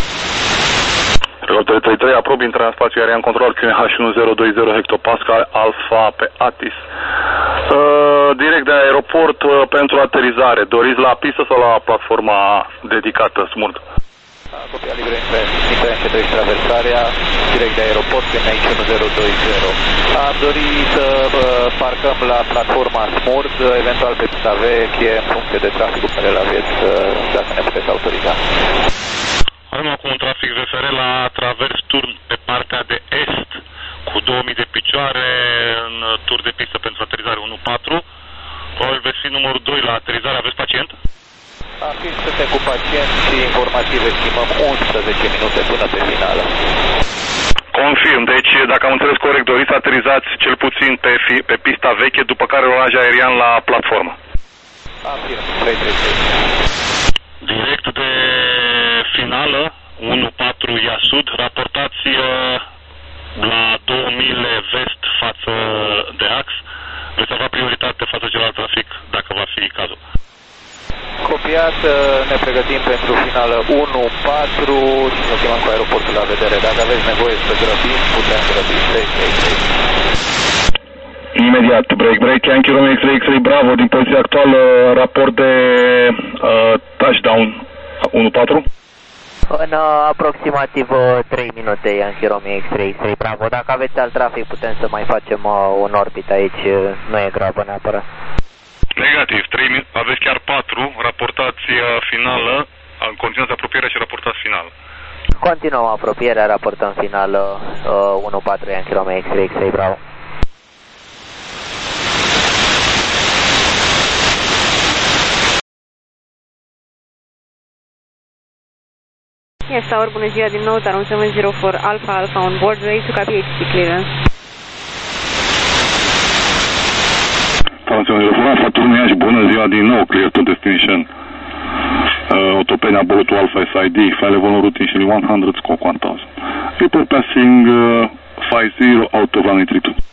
Helicopter trei trei, aprob intrarea în spațiu aerian control Q N H unu zero doi zero hectopascal alfa pe Atis. Uh, direct de aeroport uh, pentru aterizare. Doriți la pistă sau la platforma dedicată Smurt? Copia libre între și traversarea direct de aeroport Q N H unu zero doi zero. Am dorit să uh, parcăm la platforma Smurt, eventual pe pista veche, în funcție de traficul care îl aveți, uh, dacă ne puteți autoriza. Avem acum un trafic V F R la travers turn pe partea de est cu două mii de picioare în tur de pistă pentru aterizare unu patru. Probabil veți fi numărul doi la aterizare. Aveți pacient? Am fi suntem cu pacient și informativ estimăm unsprezece minute până pe finală. Confirm. Deci, dacă am înțeles corect, doriți să aterizați cel puțin pe, fi, pe pista veche, după care rolaj aerian la platformă. Afirm, trei trei trei. Direct de finală, unu patru Ia Sud, raportați uh, la două mile vest față de ax. Veți avea prioritate față celălalt trafic, dacă va fi cazul. Copiat, ne pregătim pentru finală unu patru și ne chemăm cu aeroportul la vedere. Dacă aveți nevoie să grăbim, putem grăbi. trei trei trei. Imediat, break, break, Yankee Romeo X-Ray, X-Ray, Bravo, din poziția actuală, raport de uh, touchdown unu patru. În uh, aproximativ uh, trei minute, Yankee Romeo X-Ray, X-Ray, Bravo. Dacă aveți alt trafic, putem să mai facem uh, un orbit aici, uh, nu e grabă neapărat. Negativ, trei minute, aveți chiar patru, raportați uh, finală, în continuați apropierea și raportați final. Continuăm apropierea, raportăm final uh, unu patru Yankee Romeo X-Ray, X-Ray, Bravo. Yes, Tower, bună ziua din nou, Tower șapte zero patru Alpha, Alpha on board, ready to copy H T clearance. Tower șapte zero patru Alpha, turnul Iași, bună ziua din nou, clear to destination. Uh, Autopenia Bolutu Alpha S I D, file level route initially one hundred, scope one thousand. Report passing uh, five zero out of runway three two.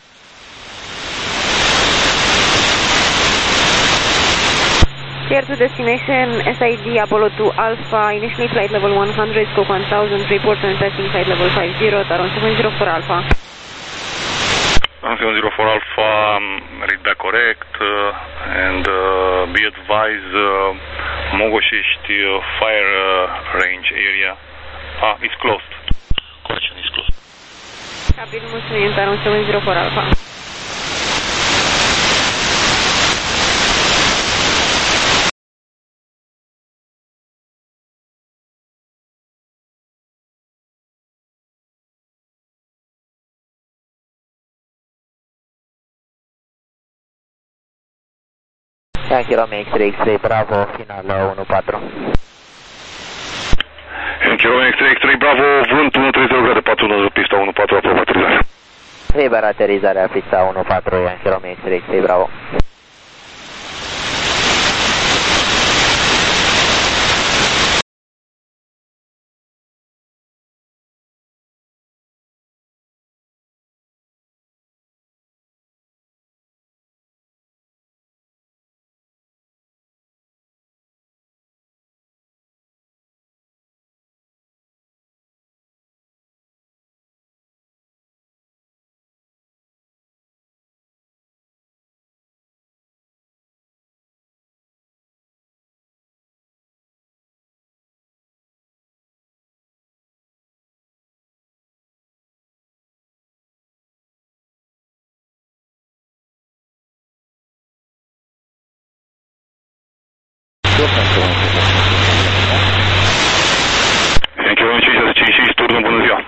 Clear to destination, S I D Apollo two Alpha, initially flight level one hundred, scope one thousand, report and passing flight level five zero, Tower seven zero four Alpha. Tower seven zero four Alpha, um, read back correct, uh, and uh, be advised, uh, Mogoșești uh, fire uh, range area, ah, it's closed. Correction, it's closed. Copy, mulțumim, Tower seven zero four Alpha. Yankee Romeo X-Ray, X-Ray, Bravo, final unu patru. Yankee Romeo X-Ray, X-Ray, Bravo, vânt unu trei zero grade patru nouă, pista unu patru, apropo aterizare. Liber aterizarea, pista unu patru, Yankee Romeo X-Ray, X-Ray, Bravo. Enchirome cinci șase cinci cinci, turnul, bună ziua.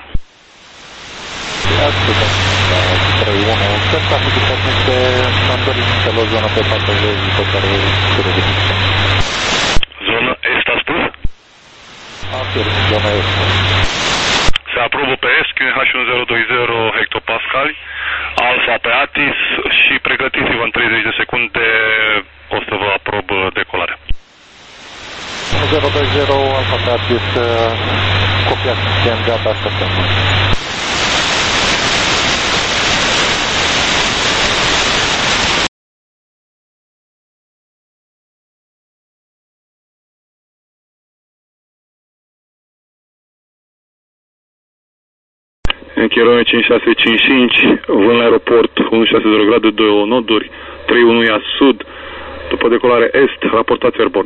trei unu, cred că a făcut transmite, am dorit niște o zonă pe partea de zi pe care se ridică. Zonă est a spus? Afirm, zona est. Se aprobă pe est, Q N H unu zero doi zero hectopascali, Alfa pe Atis și pregătiți-vă în treizeci de secunde, o să vă aprob decolarea. unu zero doi zero Alfa pe Atis, copia suficient, gata, așteptăm. Enchirome cinci șase cinci cinci, vânt la aeroport unu șase zero grade, doi noduri, trei unu ia sud, după decolare est, raportați airborne.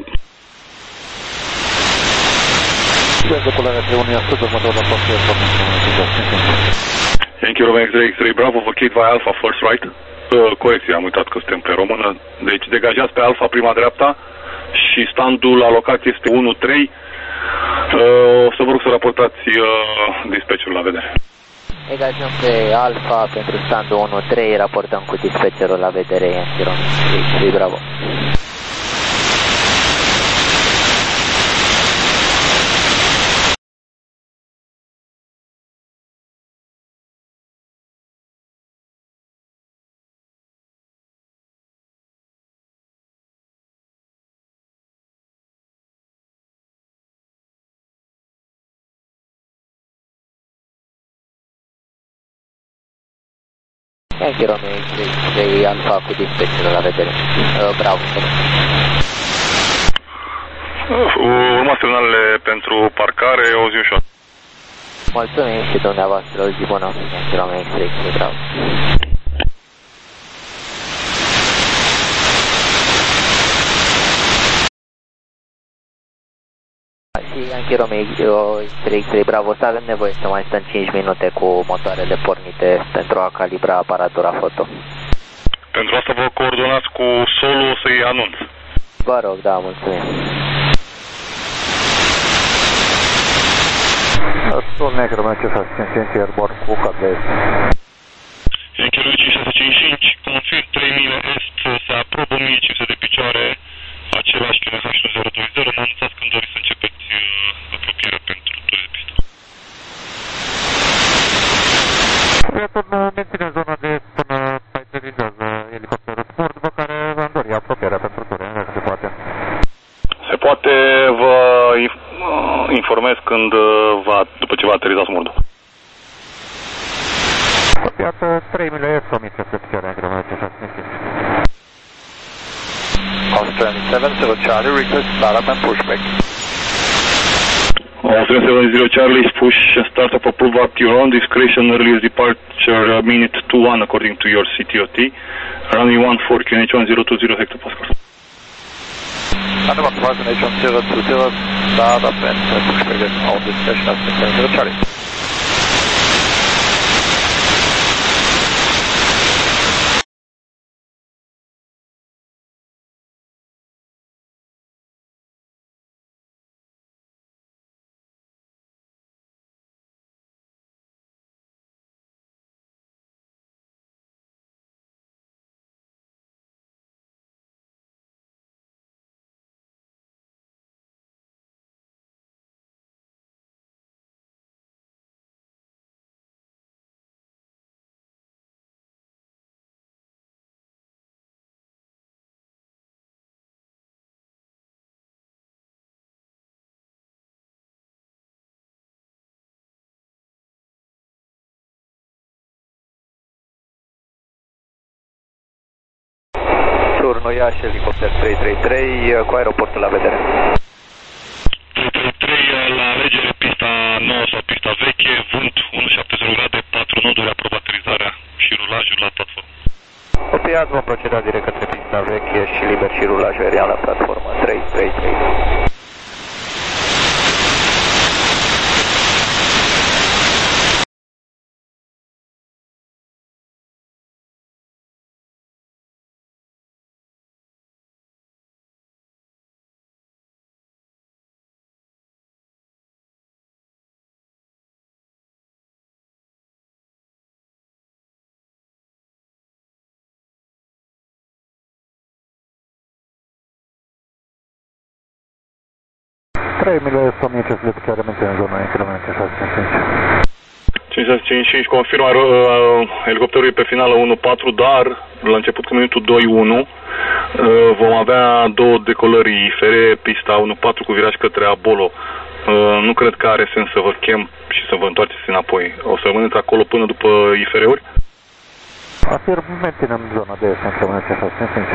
Decolarea trei unu ia sud, următorul raport airborne. Enchirome X trei X trei Bravo, vachit via Alpha, first right. Uh, corecție, am uitat că suntem pe română. Deci degajați pe Alpha prima dreapta și standul la locație este unu trei. Uh, o să vă rog să raportați uh, dispatcherul, la vedere. Degajăm pe Alfa pentru standul unu trei, raportăm cu dispatcherul, la vedere, Enchirome X trei Bravo. Enchirome X trei Alfa cu dispatcherul, la vedere. Uh, bravo. Uh, urma semnalele pentru parcare, o zi ușor. Mulțumim și dumneavoastră, o zi bună. Enchirome X trei, bravo. Și Enchirome X trei X trei Bravo, să avem nevoie să mai stăm cinci minute cu motoarele pornite pentru a calibra aparatura foto. Pentru asta vă coordonați cu solul, o să-i anunț. Vă rog, da, mulțumim. Sol negru, merge să cinci airborne cu cable. Enchirome cinci șase cinci cinci, confirm trei mile est, se aprobă o mie cinci sute de picioare, același Q N H unu zero doi zero, mă anunțați când doriți să începeți uh, apropierea pentru turi de pistă. Până menține zona de est până paiserizează elicopterul scurt, după care v-am dori apropierea pentru turi, dacă se poate. Se poate, vă informez când va, după ce va ateriza smurdul. Iată trei mile est, o mie cinci sute de picioare, Enchirome cinci șase cinci cinci. Australian seven zero Charlie, request startup and pushback. Australian seven zero Charlie, push startup approval at your own discretion, earliest departure uh, minute two one according to your C T O T. Runway one four, Q N H one zero two zero hectopascal. Runway one four, Q N H one zero two zero, startup and pushback on discretion of seven zero Charlie. Turnul Iași, elicopter trei trei trei, cu aeroportul la vedere. trei trei trei, la alegere pista nouă sau pista veche, vânt unu șapte zero grade, patru noduri, aprob aterizarea și rulajul la platformă. Copiați, vom proceda direct către pista veche și liber și rulajul aerian la platformă trei trei trei. trei mii o mie cinci sute de picioare, menține în zona în kilometri șase cinci cinci. cinci șase cinci cinci, confirmă uh, helicopterul e pe finală unu patru, dar la început cu minutul doi unu uh, vom avea două decolări I F R, pista unu patru cu viraj către Abolo. Uh, nu cred că are sens să vă chem și să vă întoarceți înapoi. O să rămâneți acolo până după I F R-uri? Afirm, menținem zona de cinci kilometri șase cinci cinci.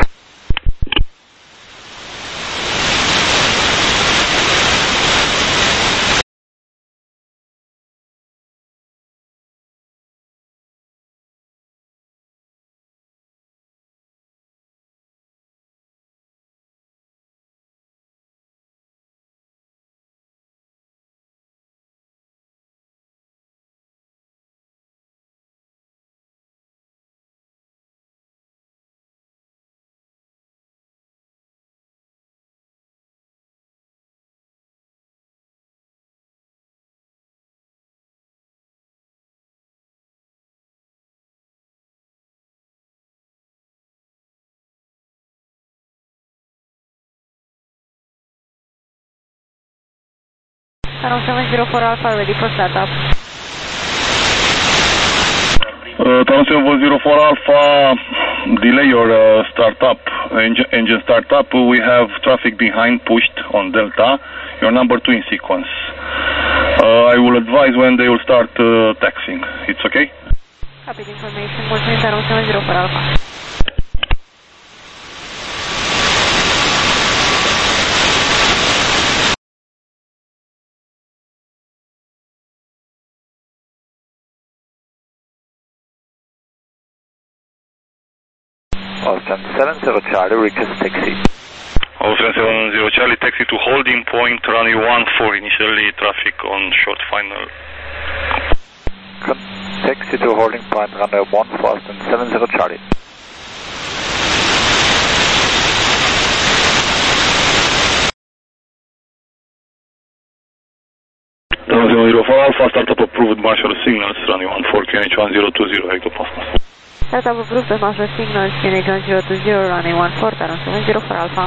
Tower seven zero four Alpha, ready for startup. Uh, Tower seven zero four Alpha, delay your uh, startup, engine, engine startup. We have traffic behind pushed on Delta. You're number two in sequence. Uh, I will advise when they will start uh, taxiing. It's okay? Copy the information. Mulțumim, Tower seven zero four Alpha. Ocean seven zero Charlie, request taxi. Ocean seven zero Charlie, taxi to holding point, runway one four, initially traffic on short final. Taxi to holding point, runway one four, and seven zero Charlie. Tower seven zero four Alpha, startup approved, marshal signals, runway one four, Q N H one zero two zero, hectopascal. Startup approved with marshal signals, Q N H one zero two zero, runway one four, Tower seven zero four Alpha.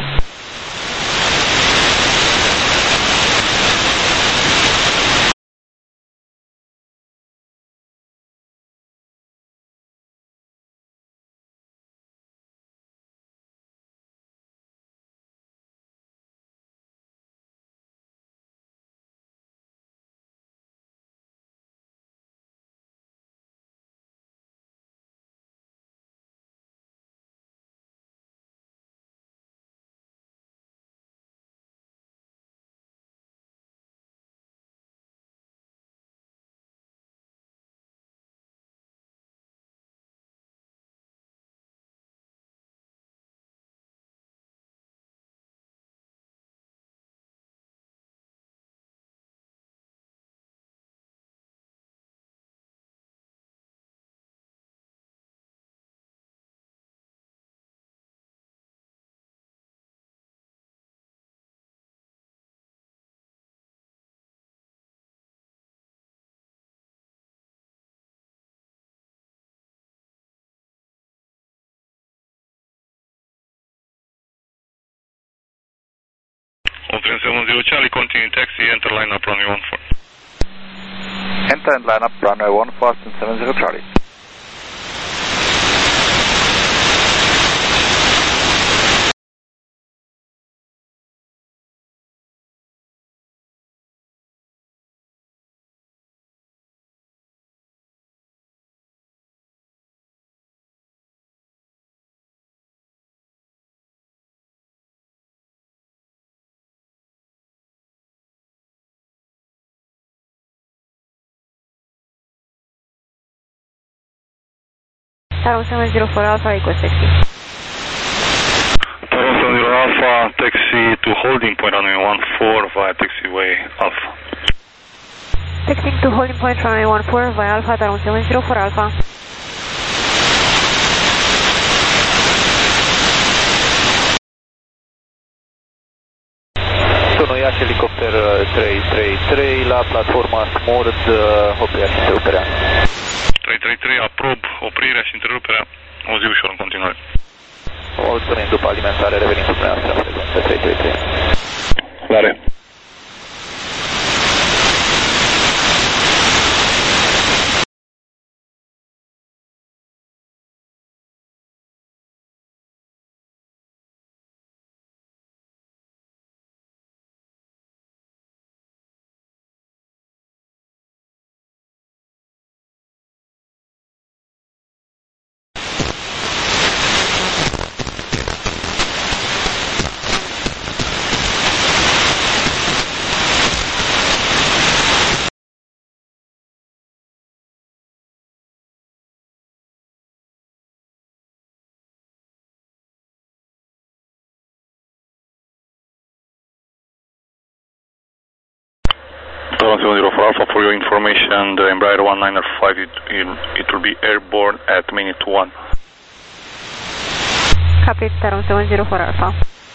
Ocean seven zero Charlie, continue taxi, enter line up runway one four. Enter and line up runway one four and seven zero Charlie. Tower seven zero four Alpha, request taxi. Tower seven zero Alpha, taxi to holding point runway one four via taxiway Alpha. Taxiing to holding point runway one four via Alpha, Tower seven zero four Alpha. Sună Iași, helicopter trei trei trei la platforma Smurd, oprirea și întreruperea. trei trei trei, aprob oprirea și întreruperea, o zi ușor în continuare. O spunem după alimentare, revenim după dumneavoastră în frecvență trei trei trei. Clare. seven seven zero for Alpha, for your information, the Embraer one nine five, it, it, it will be airborne at minute one. Copy, Tarom seven zero for Alpha.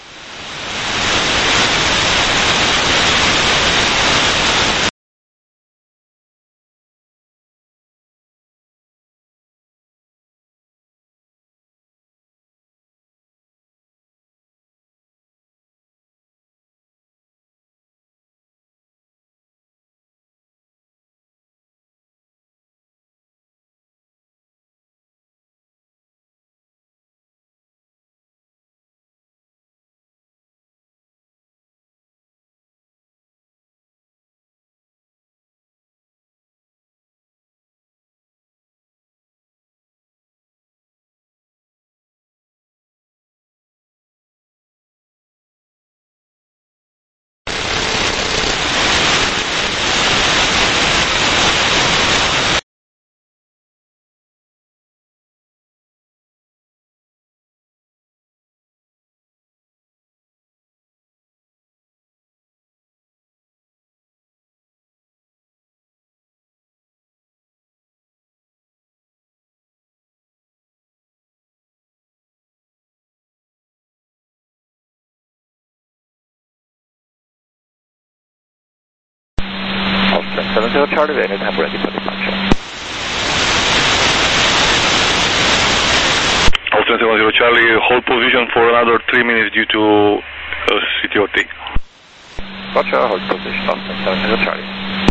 seven zero Charlie, anytime ready for departure. seven seven zero Charlie, hold position for another three minutes due to uh, C T O T. Roger, hold position, seven zero Charlie.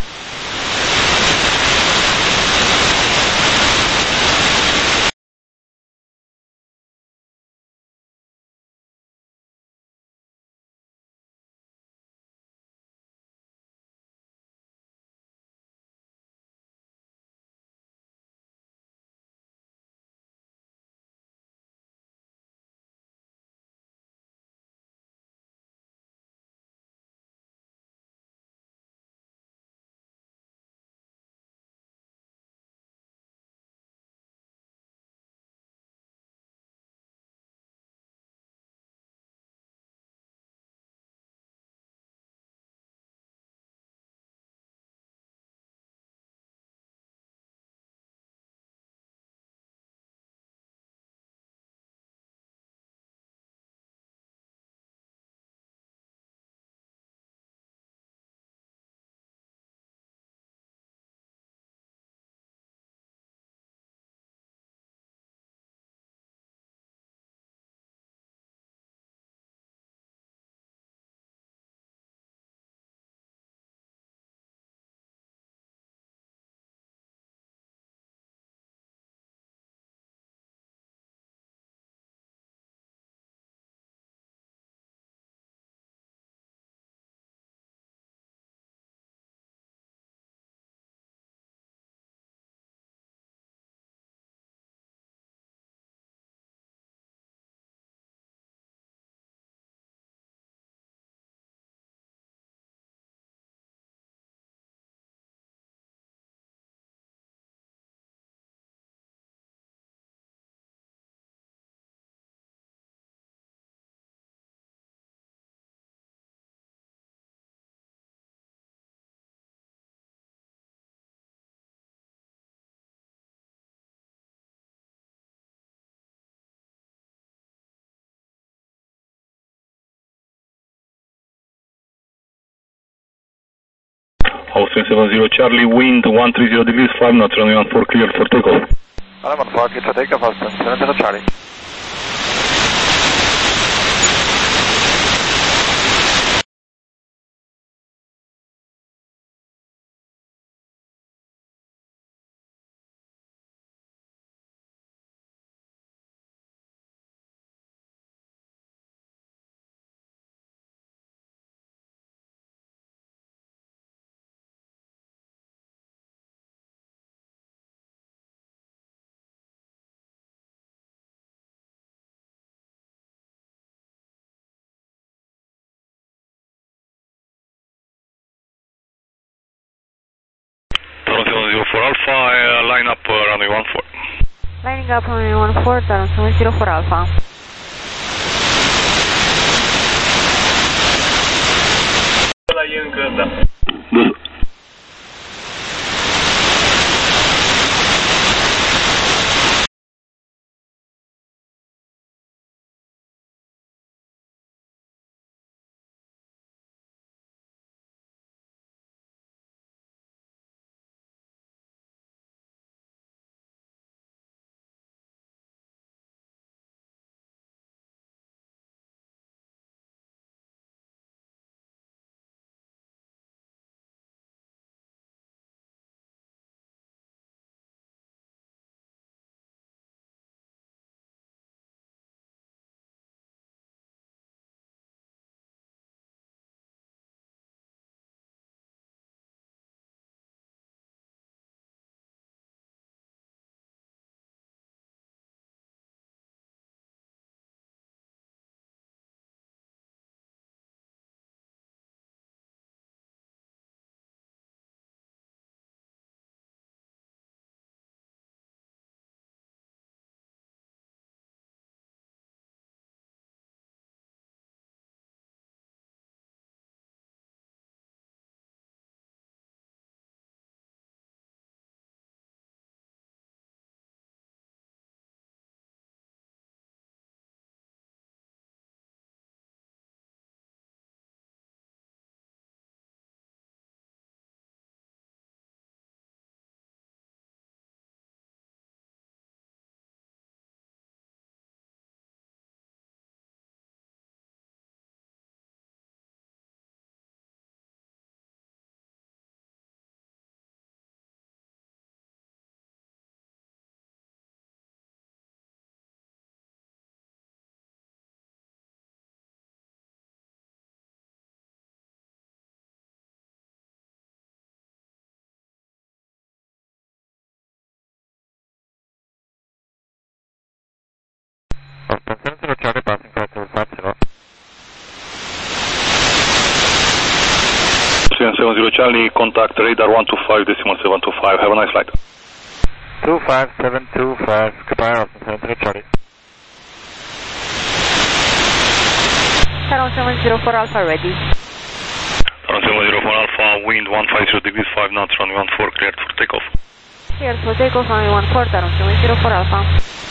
Austrian seven zero Charlie, wind one three zero degrees, five knots, runway one four clear for takeoff. Runway one four, clear for takeoff, Austrian seven zero Charlie. seven zero for Alpha, uh, line up uh, runway one four. Lining up runway one four, seven zero for Alpha. The, Austrian seven zero Charlie, contact radar one two five decimal seven two five. Have a nice flight. two five seven two five, goodbye, Austrian seven zero Charlie. Tower seven zero four Alpha ready. Tower seven zero four Alpha, wind one five zero degrees, five knots, runway one four, cleared for takeoff. Cleared for takeoff, runway one four, Tower seven zero four Alpha.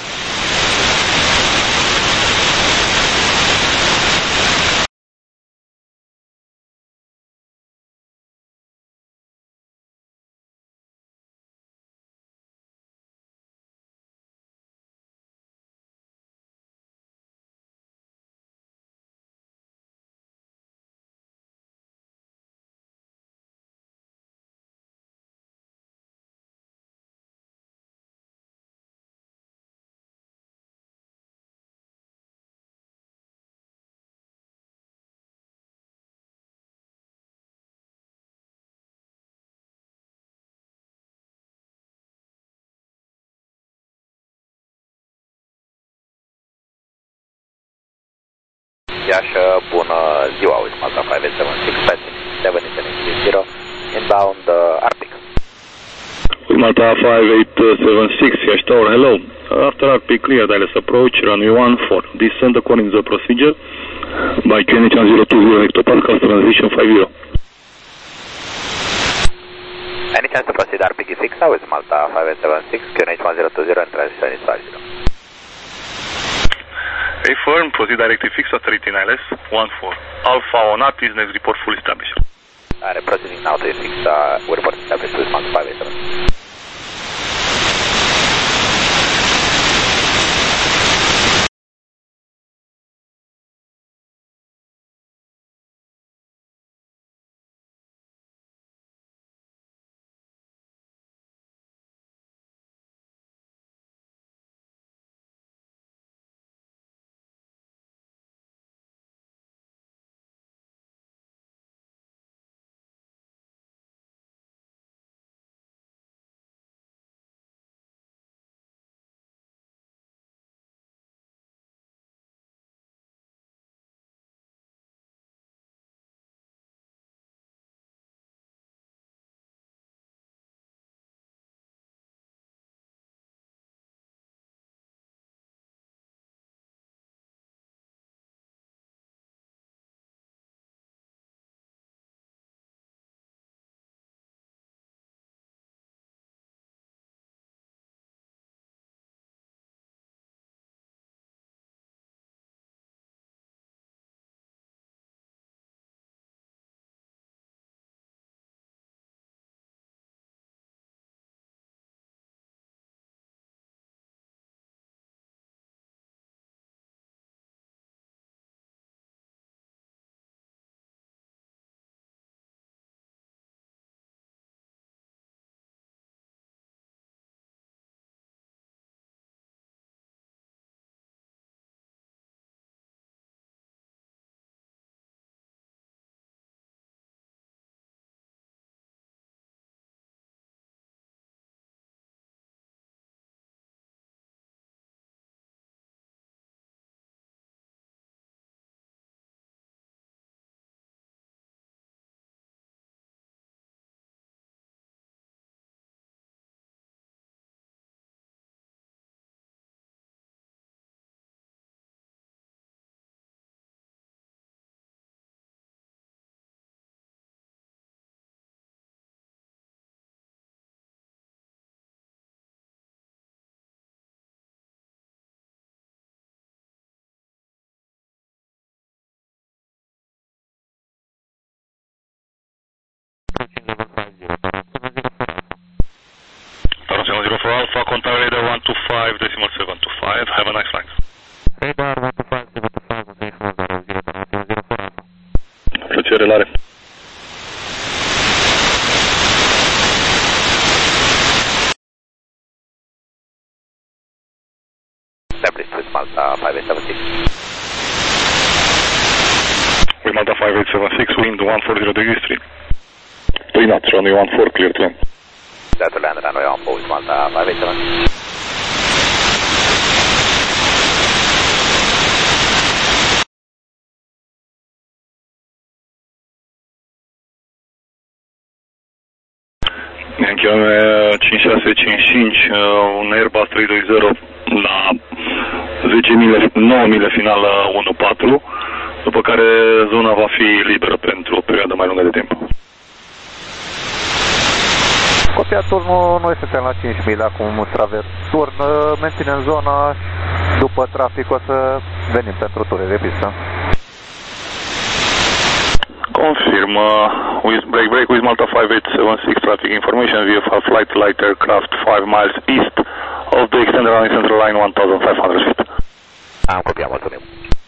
Iași, bună ziua, with Malta five eight seven six, passing seven zero, inbound uh, Arctic. Malta five eight seven six, Iași Tower, hello. After Arctic clear, I L S approach, runway one four, descend according to the procedure by Q N H one zero two zero hectopascals, transition five zero. Any chance to proceed R P G six with Malta five eight seven six, Q N H one zero two zero and transition is five zero. A firm, proceed directly fix at thirteen I L S one four. Alpha on A P is next report fully established. Uh, proceeding now to fix, uh, we report established with Malta five eight seven. Tower seven zero four Alpha, contact radar one two five decimal seven two five. Have a nice flight. Radar one two five seven two five, zero zero zero four Alpha. Plăcere, Lare. Established with Malta five eight seven six. With Malta five eight seven six, wind one four zero degrees three. three knots, runway one four, clear to land. Clear to land, runway one four with Malta five eight seven. Yankee cinci șase cinci cinci, un Airbus trei doi zero la zece mile, nouă mile final unu patru, după care zona va fi liberă pentru o perioadă mai lungă de timp. Copia turnul, noi suntem la cinci mile, acum travers turn, menținem zona, după trafic o să venim pentru ture de pistă. Confirm, uh, with break break with Malta five eight seven six traffic information, V F R flight light aircraft five miles east of the extended running central line one thousand five hundred feet. Am copiat, mulțumim.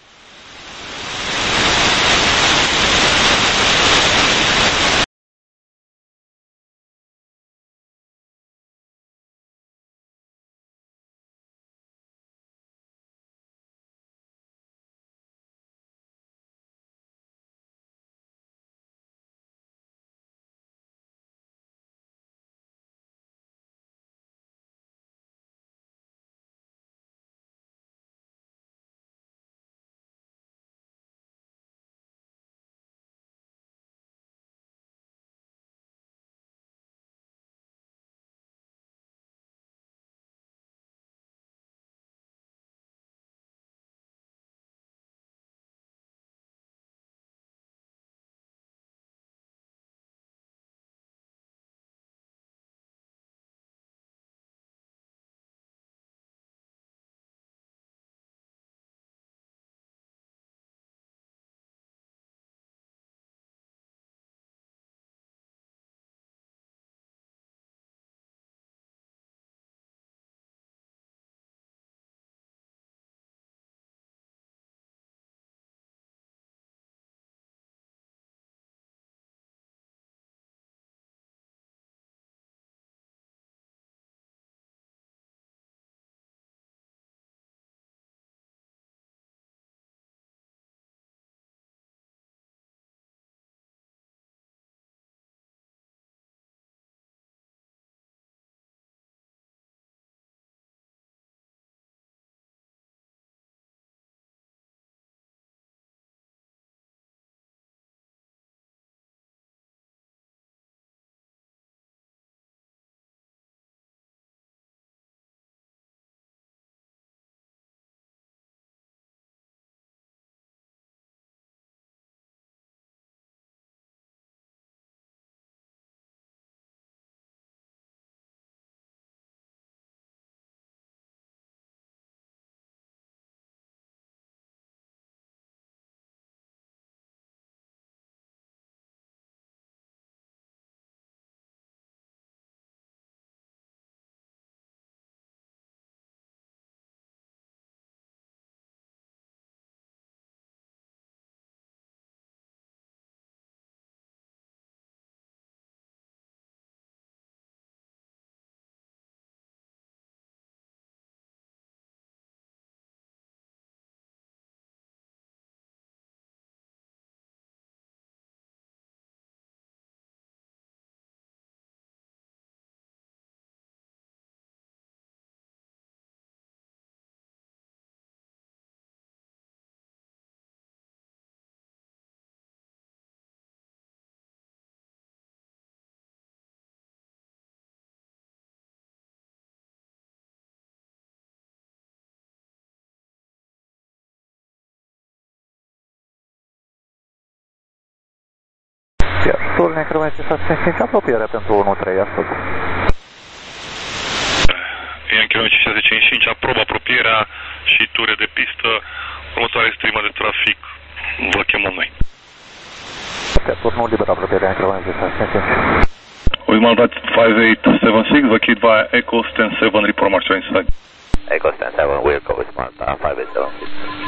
Tul necrometric șase cinci, apropiere pentru unu trei astăzi. Yankee cinci șase cinci cinci, aprobă apropierea și ture de pistă, următoarea streamă de trafic, vă chemăm noi. Turnul liber apropierea necrometric șase cinci. With Malta five eight seven six, vachit via Echo ten seven, report march inside. Echo ten seven, we'll go with Malta five eight seven six.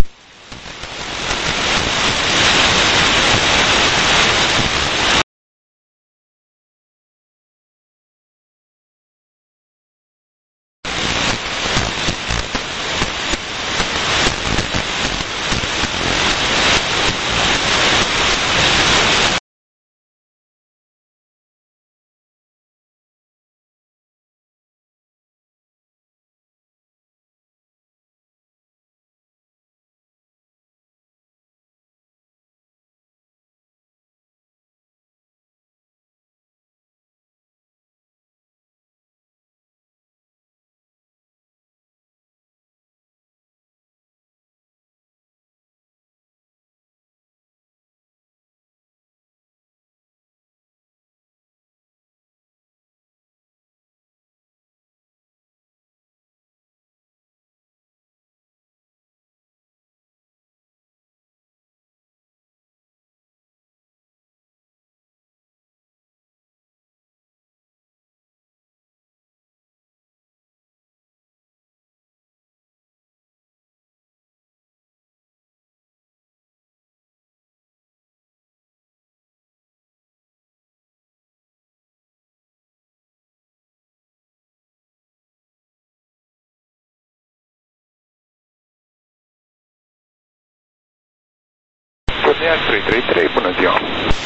Iași trei trei trei, bună ziua.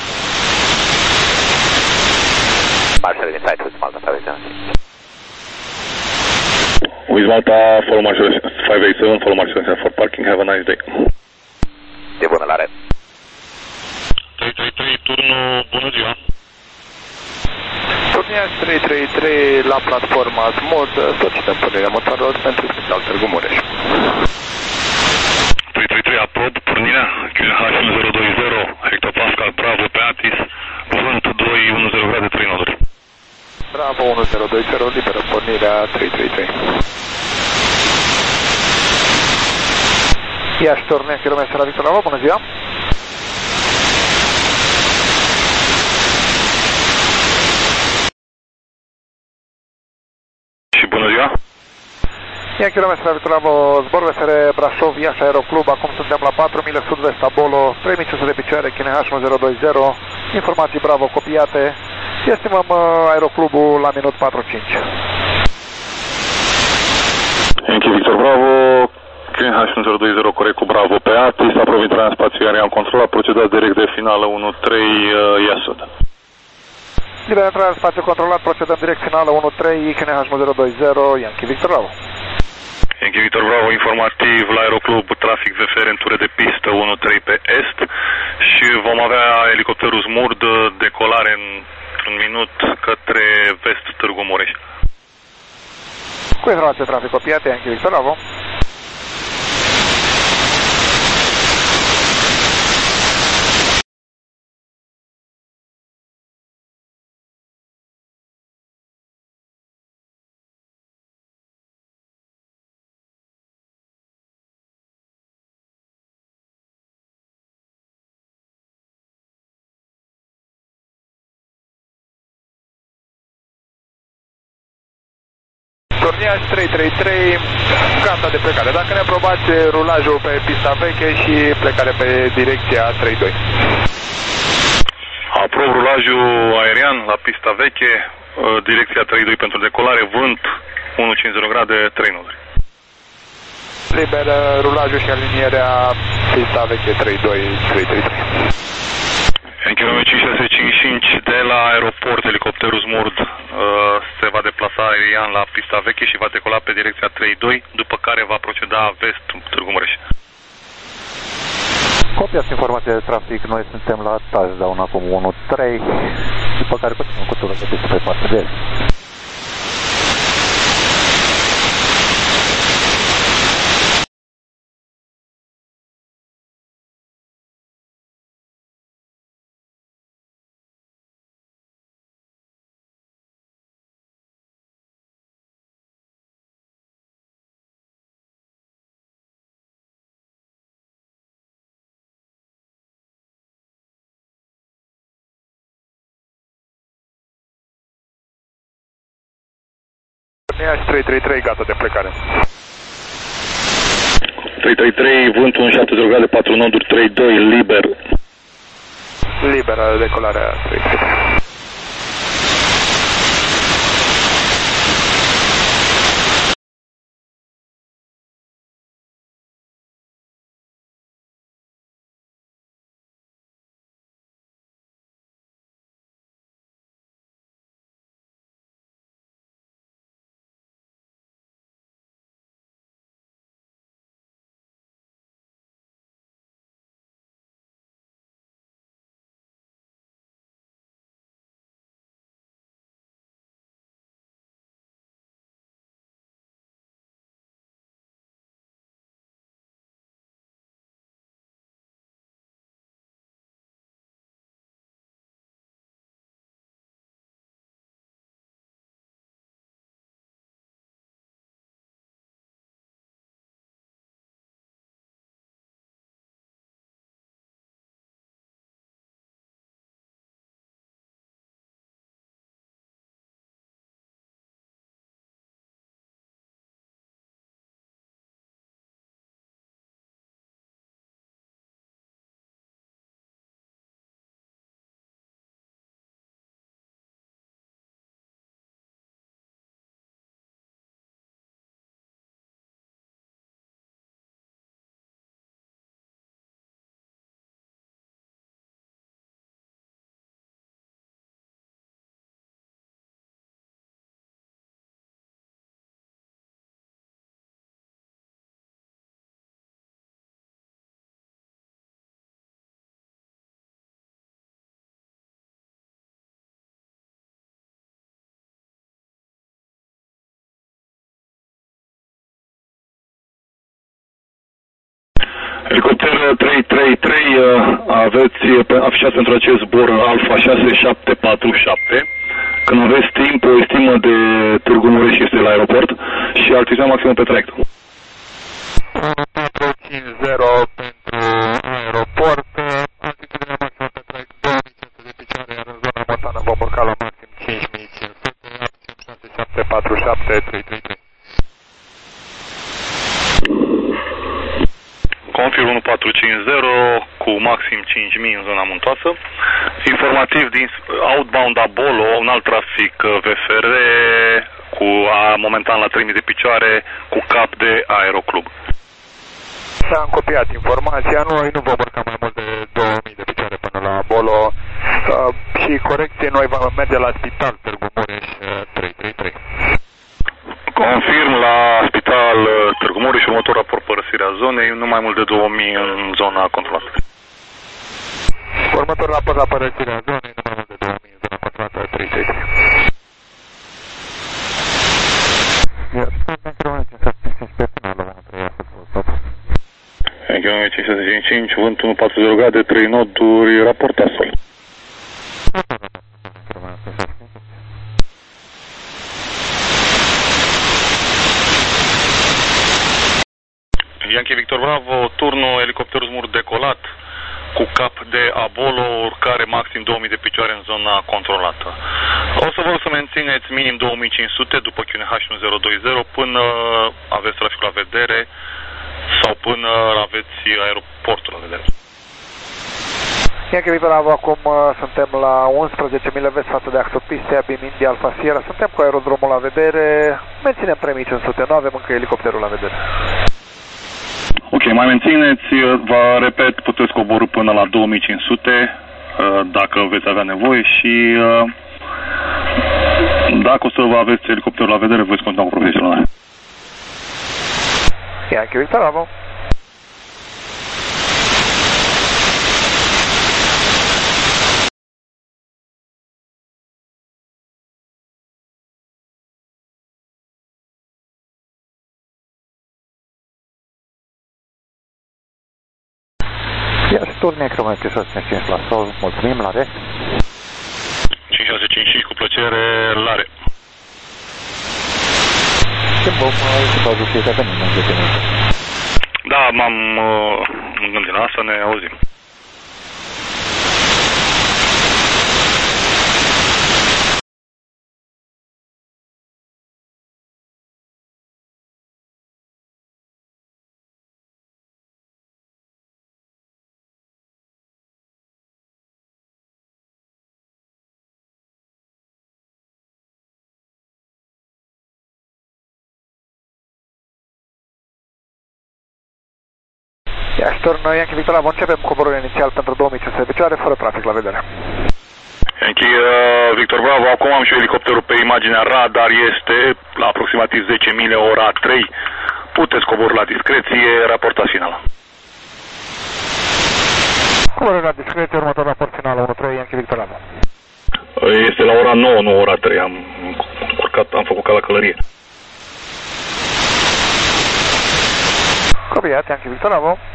Marshall inside with Malta five eight seven. With Malta, follow Marshall five eight seven, follow Marshall for parking, have a nice day. De bună la red. trei trei trei, turnul, bună ziua. Turniaș trei trei trei la platforma Smod, solicităm pornirea motoarelor pentru Spital Târgu Mureș. trei trei trei, aprob, pornirea, Q N H unu zero doi zero, hectopascal, Bravo pe Atis, vânt doi unu zero grade, trei noduri. Bravo unu zero doi zero, liberă pornirea trei trei trei. Iași Tornea, kilometru la Victor Bravo, bună ziua. Și bună ziua. Ia kilometru la Victor Bravo, zbor V F R Brașov, Iași Aeroclub, acum suntem la patru mile sud-vest Abolo, trei mii cinci sute de picioare, K N H unu zero doi zero, informații Bravo copiate, estimăm uh, Aeroclubul la minut patruzeci și cinci. Yankee Victor Bravo, K N H unu zero doi zero, corect cu Bravo pe Atis, aprob intrarea în spațiu aerian controlat, procedați direct de finală unu trei, uh, Iasud. Liber intrare în spațiu controlat, procedăm direct finală unu trei, K N H unu zero doi zero, Yankee Victor Bravo. Yankee Victor Bravo, informativ la Aeroclub, trafic V F R în ture de pistă unu trei pe est și vom avea elicopterul Smurd, decolare în un minut către vest Târgu Mureș. Cu informație trafic copiate, Yankee Victor Bravo. Torniaș trei trei trei, gata de plecare. Dacă ne aprobați rulajul pe pista veche și plecare pe direcția trei doi. Aprob rulajul aerian la pista veche, direcția trei doi pentru decolare, vânt unu cincizeci grade, trei noduri. Liber rulajul și alinierea pista veche trei doi trei trei trei. În kilometru cinci șase cinci cinci de la aeroport, elicopterul Smurd uh, se va deplasa aerian la pista veche și va decola pe direcția trei doi, după care va proceda vest Târgu Mureș. Copiați informația de trafic, noi suntem la touchdown acum unu trei, după care continuăm cu turul de pistă pe partea de est. Iași trei trei trei, gata de plecare. trei trei trei, vânt unu șaptezeci grade, patru noduri, trei doi, liber. Liberă decolarea trei trei. trei trei trei, aveți afișat pentru acest zbor Alfa șase șapte patru șapte. Când aveți timp, o estimă de Târgu Mureș este la aeroport și altitudinea maximă pe traiect. patru cinci zero pentru aeroport, altitudinea maximă pe traiect două mii cinci sute de picioare, iar în zona montană vom urca la maxim cinci mii cinci sute, șase șapte patru șapte trei trei trei. Confirm unu patru cinci zero cu maxim cinci mii în zona muntoasă. Informativ din outbound Abolo, un alt trafic V F R cu a, momentan la trei mii de picioare cu cap de Aeroclub. S-a copiat informația, noi nu vom urca mai mult de două mii de picioare până la Abolo uh, și corecție, noi vom merge la spital Târgu Mureș uh, trei trei trei. Confirm la spital Târgu Mureș și următor raport părăsirea zonei, nu mai mult de două mii în zona controlată. Următor raport la părăsirea zonei, nu mai mult de două mii în zona controlată trei trei trei. Kilometri cinci sute cincizeci și cinci, vânt unu patru zero grade, trei noduri, raport astfel. Yankee Victor Bravo, turnul, elicopterul zmur decolat, cu cap de Abolo, urcare maxim două mii de picioare în zona controlată. O să vă rog să mențineți minim două mii cinci sute după Q N H unu zero doi zero până aveți traficul la vedere sau până aveți aeroportul la vedere. Yankee Victor Bravo, acum uh, suntem la unsprezece mile vest față de axul pistei, Abim India Alfa Sierra, suntem cu aerodromul la vedere, menținem trei mii cinci sute, nu avem încă elicopterul la vedere. Ok, mai mențineți, vă repet, puteți coborî până la două mii cinci sute dacă veți avea nevoie și dacă o să vă aveți elicopterul la vedere, veți continua cu profesional. Yankee Victor Bravo. Iar turne kilometri șase sute cinci la sol, mulțumim, la rest. cinci șase cinci cinci, cu plăcere, la re. Schimbăm echipajul și să venim în zece minute. Da, m-am uh, gândit la asta, ne auzim. Iași turn Yankee Victor Bravo, începem coborul inițial pentru două mii cinci sute de picioare, fără trafic la vedere. Yankee uh, Victor Bravo, acum am și elicopterul pe imaginea radar, este la aproximativ zece mile, ora trei. Puteți coborî la discreție, raportați final. Coborâ la discreție, următor raport final unu trei, Yankee Victor Bravo. Este la ora nouă, nu ora trei, am urcat, am făcut ca la călărie. Copiat, Yankee Victor Bravo.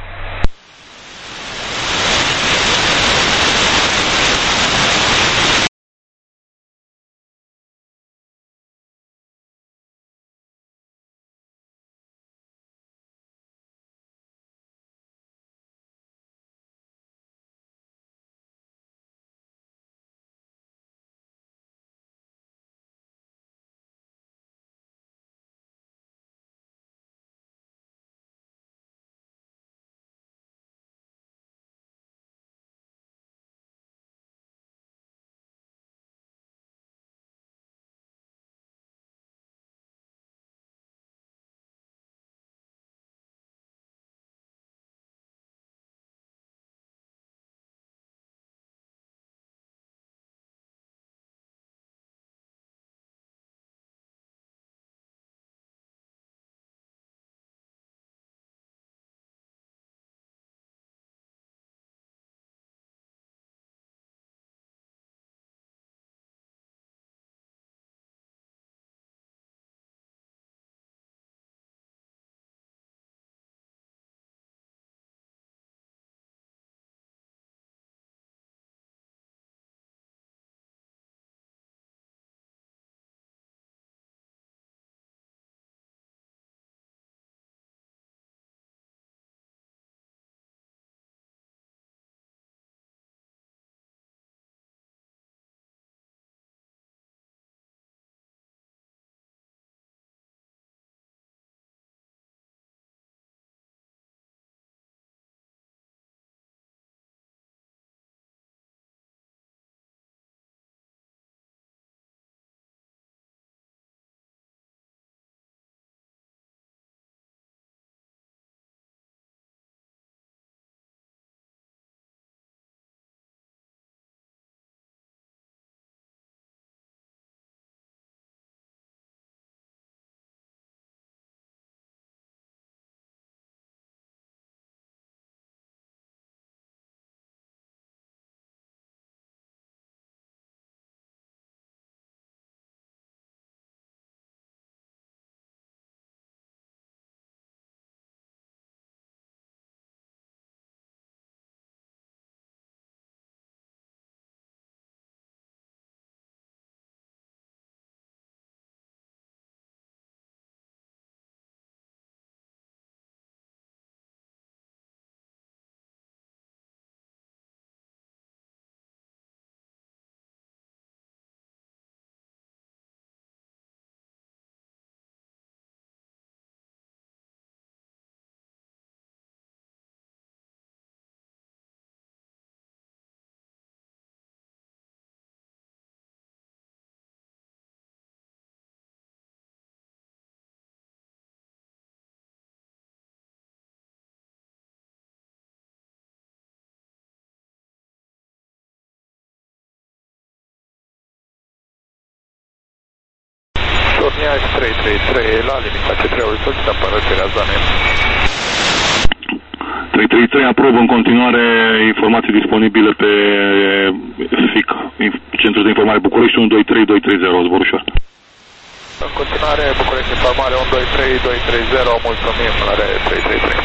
Foxtrot Iași trei trei trei la limita C trei-ului, solicită părăsirea zonei. trei trei trei aprobă în continuare informații disponibile pe F I C, Centrul de Informare București unu doi trei doi trei zero, zbor ușor. În continuare, București Informare unu doi trei doi trei zero, mulțumim, la R trei trei trei.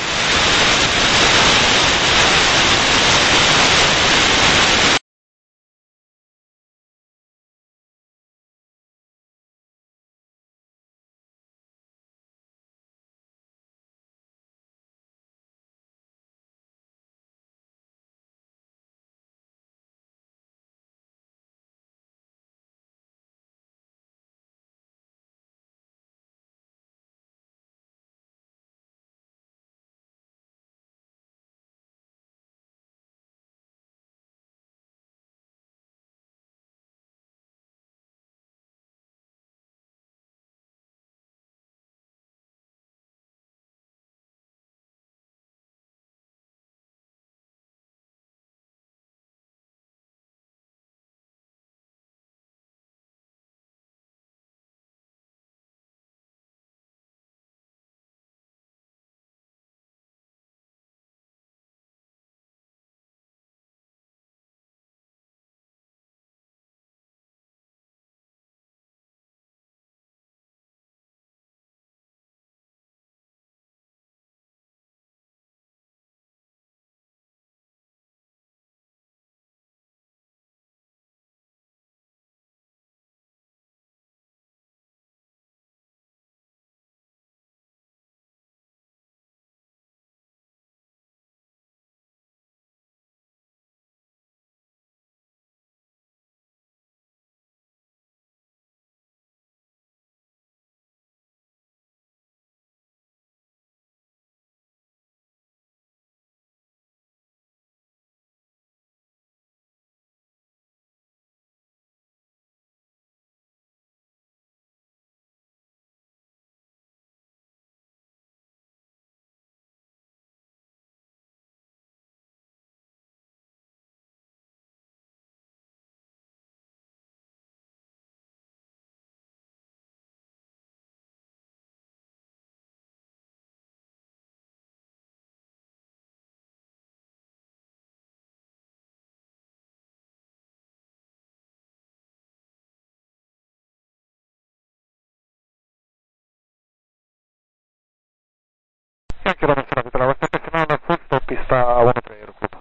Chilometri la Victor Bravo, este personală full stop, pista unu trei Aeroclub.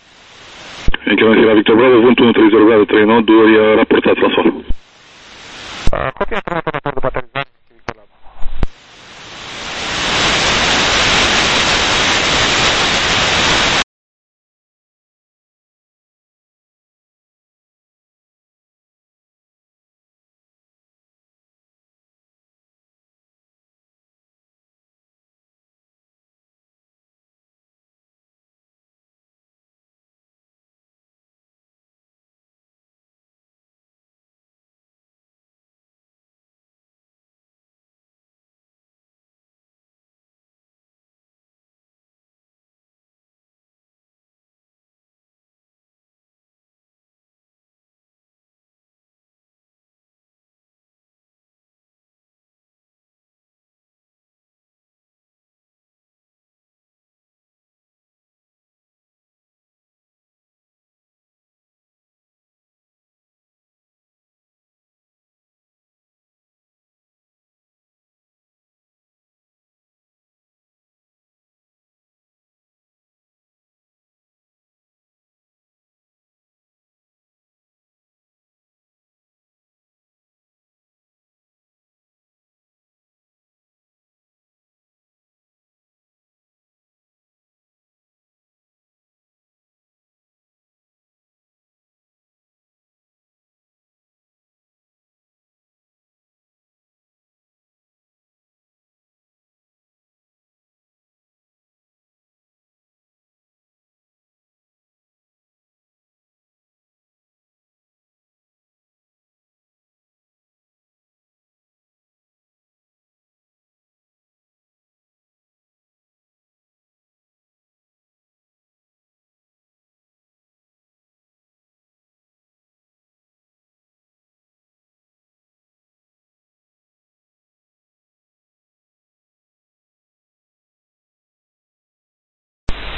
Chilometri la Victor Bravo, vânt unu trei zero grade trei nouă, doi raportați la sol. Copia trimită după aterizare.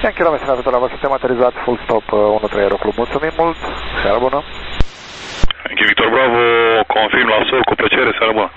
Ian kilometri navigator la vă, suntem aterizat full stop unu trei Aeroclub. Mulțumim mult, seara bună. Victor Bravo, confirm la sol, cu plăcere, seara bună.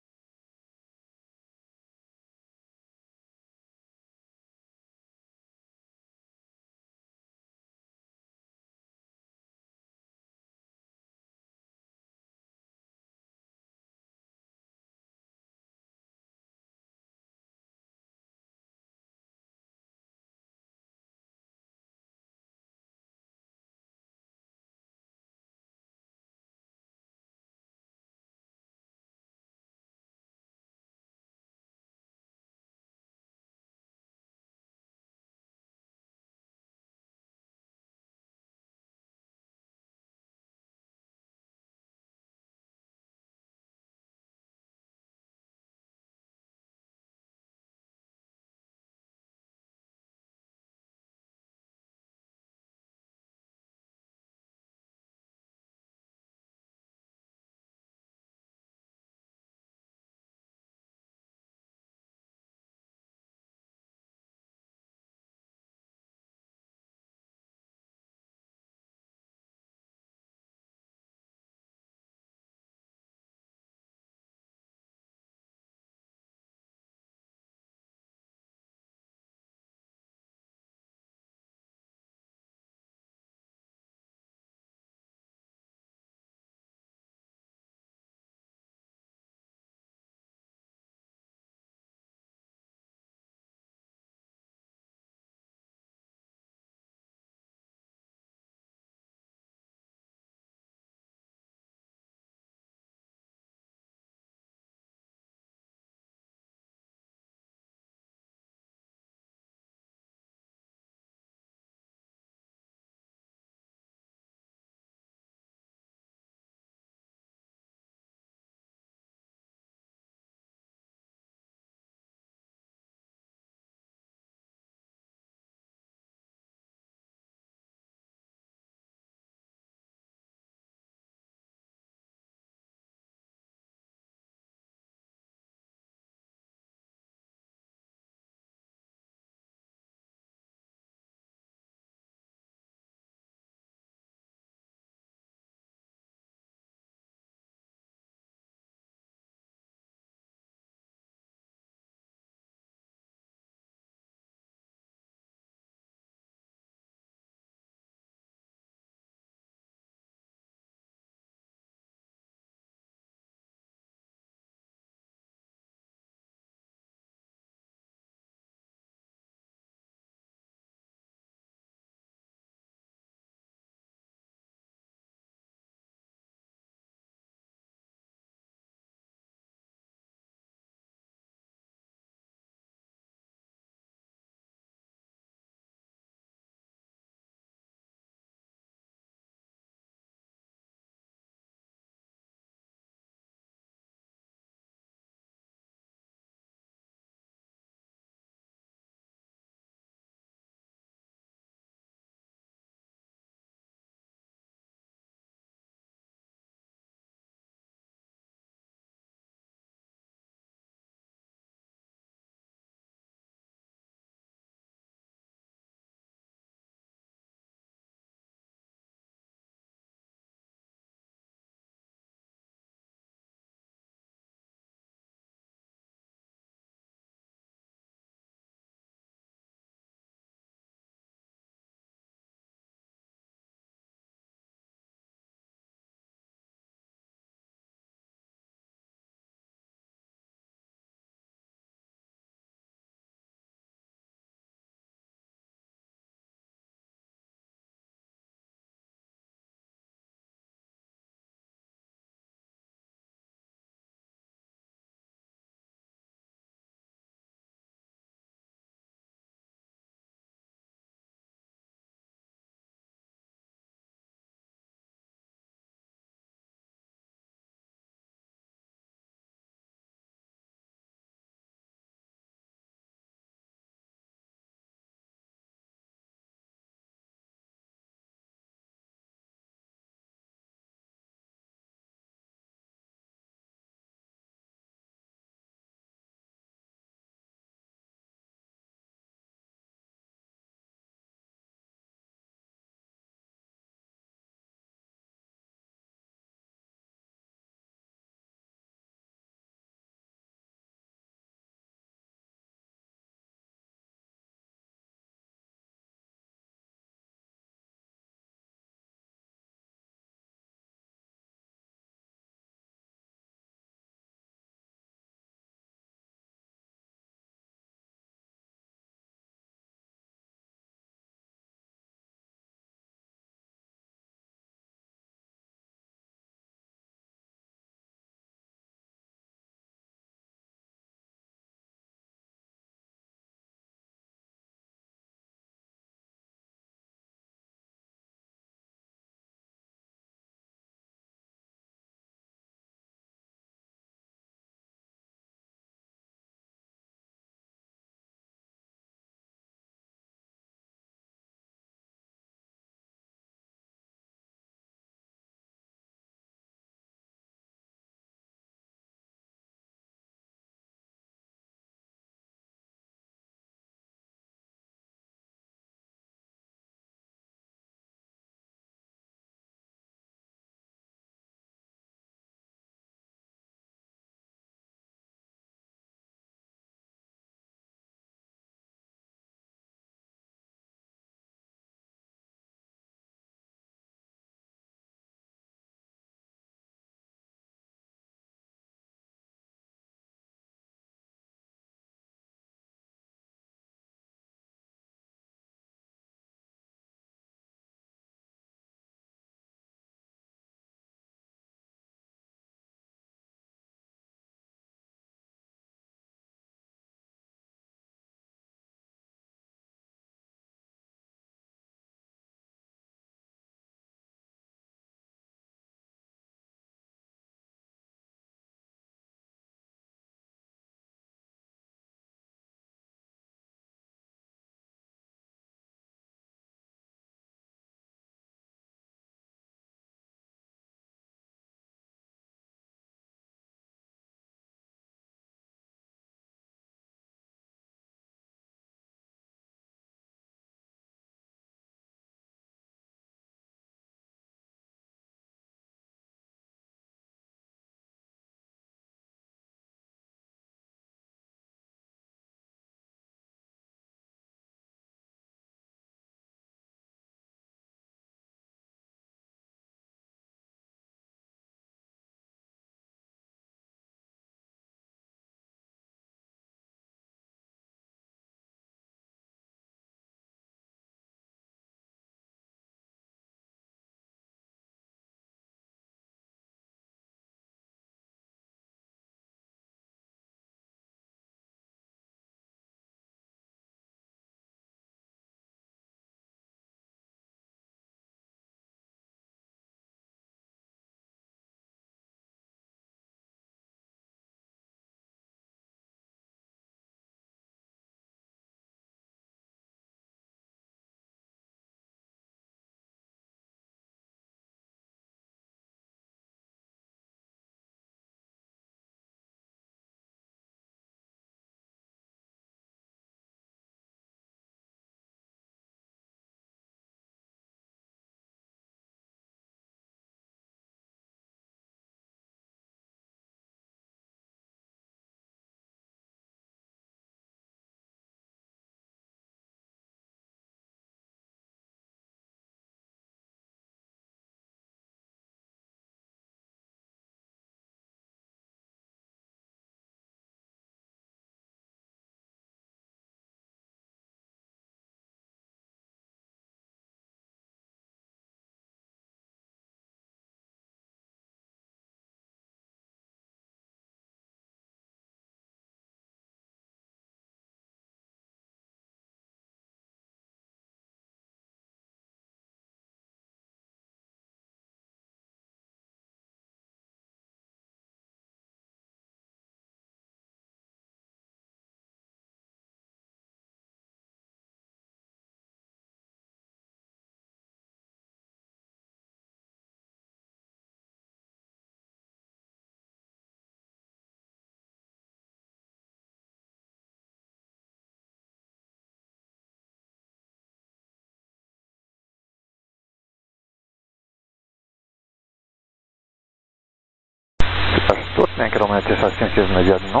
Yankee Romeo cinci șase cinci, bună ziua din nou.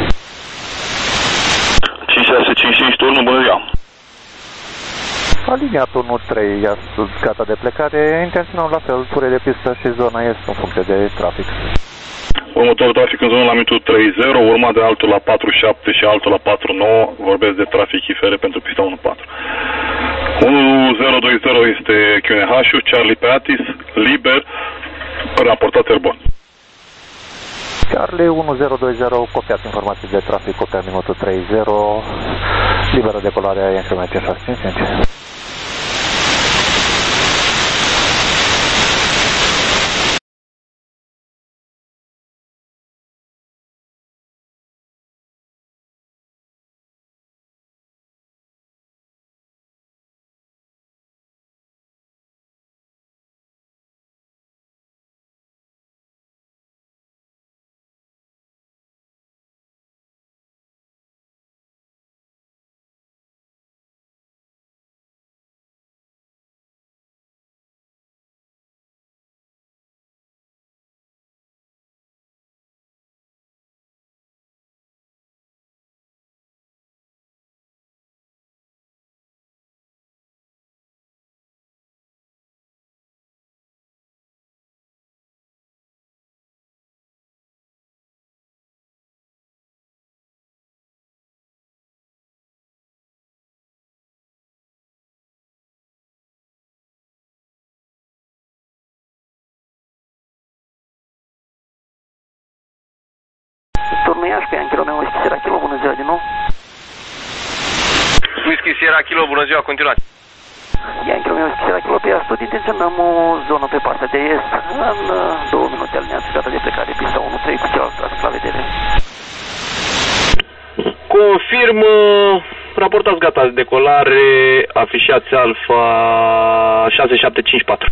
cinci șase cinci cinci, turnul, bună ziua. Aliniat unu trei, iar gata de plecare, intenționăm la fel, ture de pistă și zona este în funcție de trafic. Următorul trafic în zona la minutul treizeci, urmat de altul la patru șapte și altul la patru nouă, vorbesc de trafic I F R pentru pista unu patru. unu zero doi zero este Q N H-ul, Charlie Patis, liber, raportat airborne. Charlie unu zero doi zero, copiat informații de trafic, copiat minutul treizeci, liberă decolarea Yankee Romeo cinci șase cinci cinci. Turnul Iași pe Yankee Romeo Whisky Sierra Kilo, bună ziua din nou. Whisky Sierra Kilo, bună ziua, continuați. Yankee Romeo Whisky Sierra Kilo pe Astud, intenționăm o zonă pe partea de est, în două minute aliniați, gata de plecare, pista unu trei cu celălalt trafic la vedere. Confirm, raportați gata de decolare, afișați Alfa șase șapte cinci patru.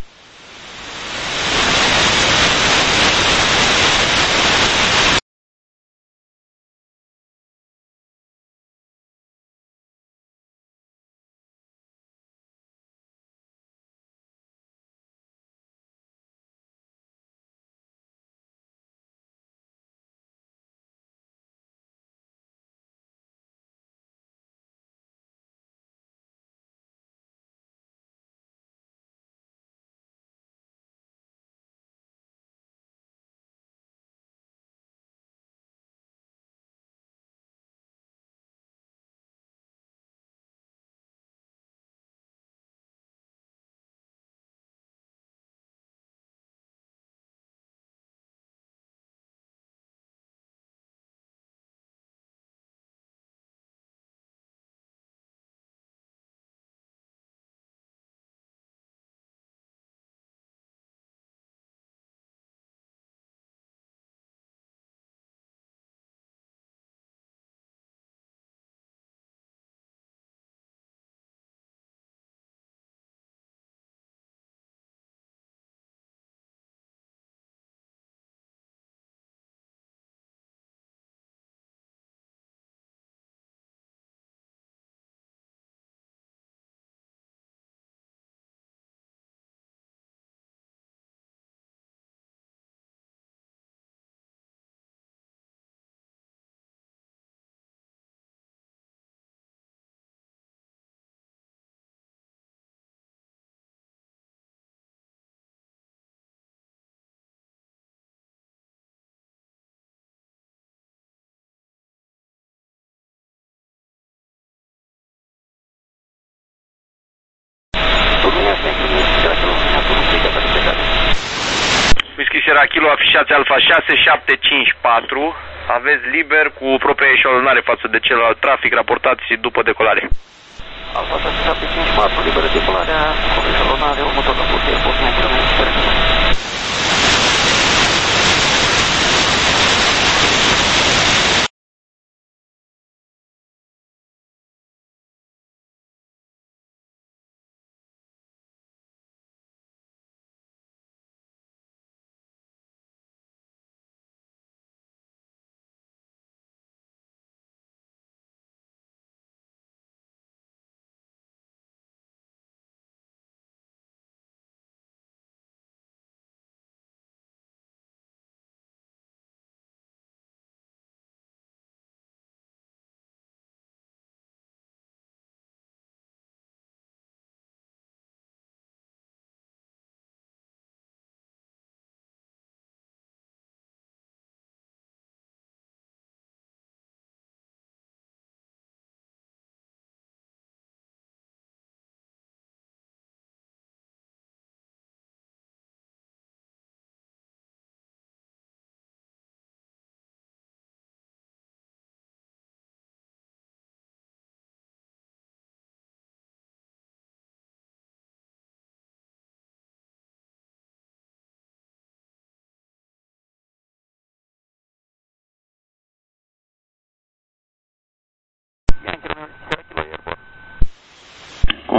Whisky Sierra Kilo, afișați Alfa șase șapte cinci patru, aveți liber cu propria eșalonare față de celălalt trafic, raportați după decolare. Alfa șase șapte cinci patru, liberă decolarea, cu eșalonare, următor la putere,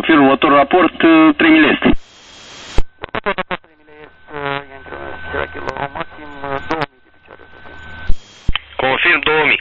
confirm următorul raport, trei mile este. trei mile este, Yankee Romeo Sierra Kilo, maxim două mii de picioare. Confirm două mii.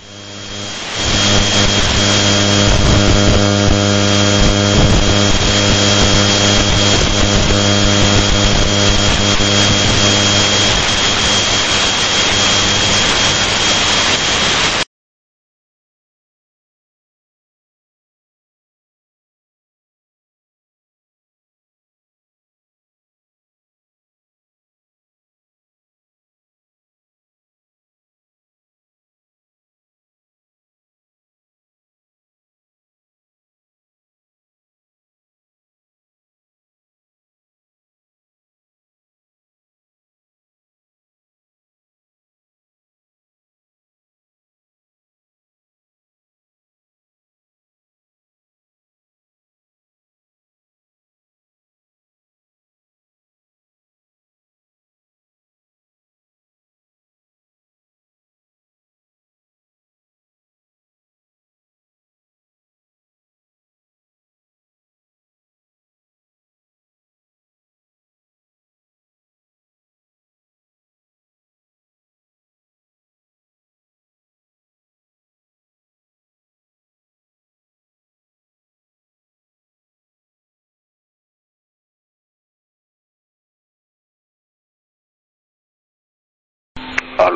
Al.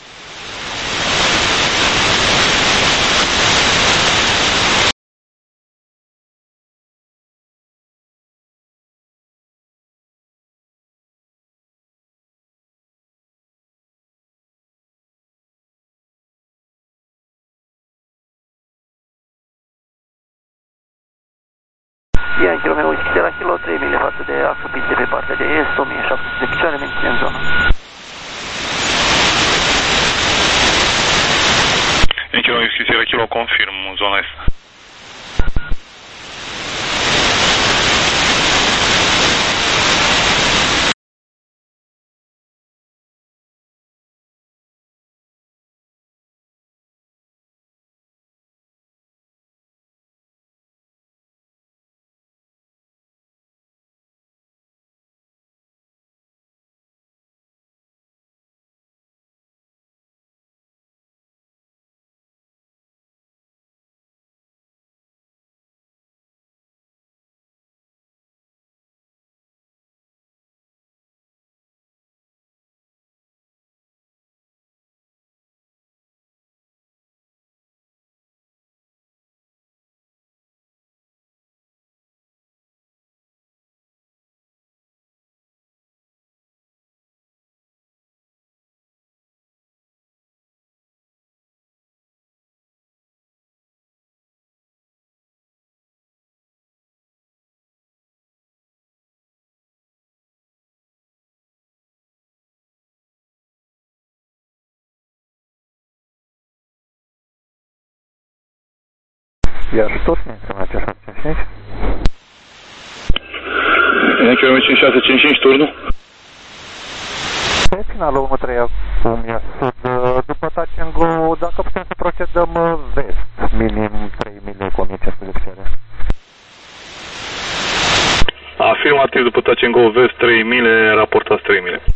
Yankee Romeo Sierra Kilo, trei mile față de axul piste pe partea de est, o mie șapte sute de picioare, menținem zona. Yankee Romeo Sierra Kilo, confirm zona est. Iași tot, Yankee Romeo cinci șase cinci cinci. Yankee Romeo cinci șase cinci cinci, turnul. Pe finalul unu trei acum e sud, după touch and go, dacă putem să procedăm vest, minim trei mile cu o mie cinci sute de picioare. Afirmativ, după touch and go vest, trei mile, raportați trei mile.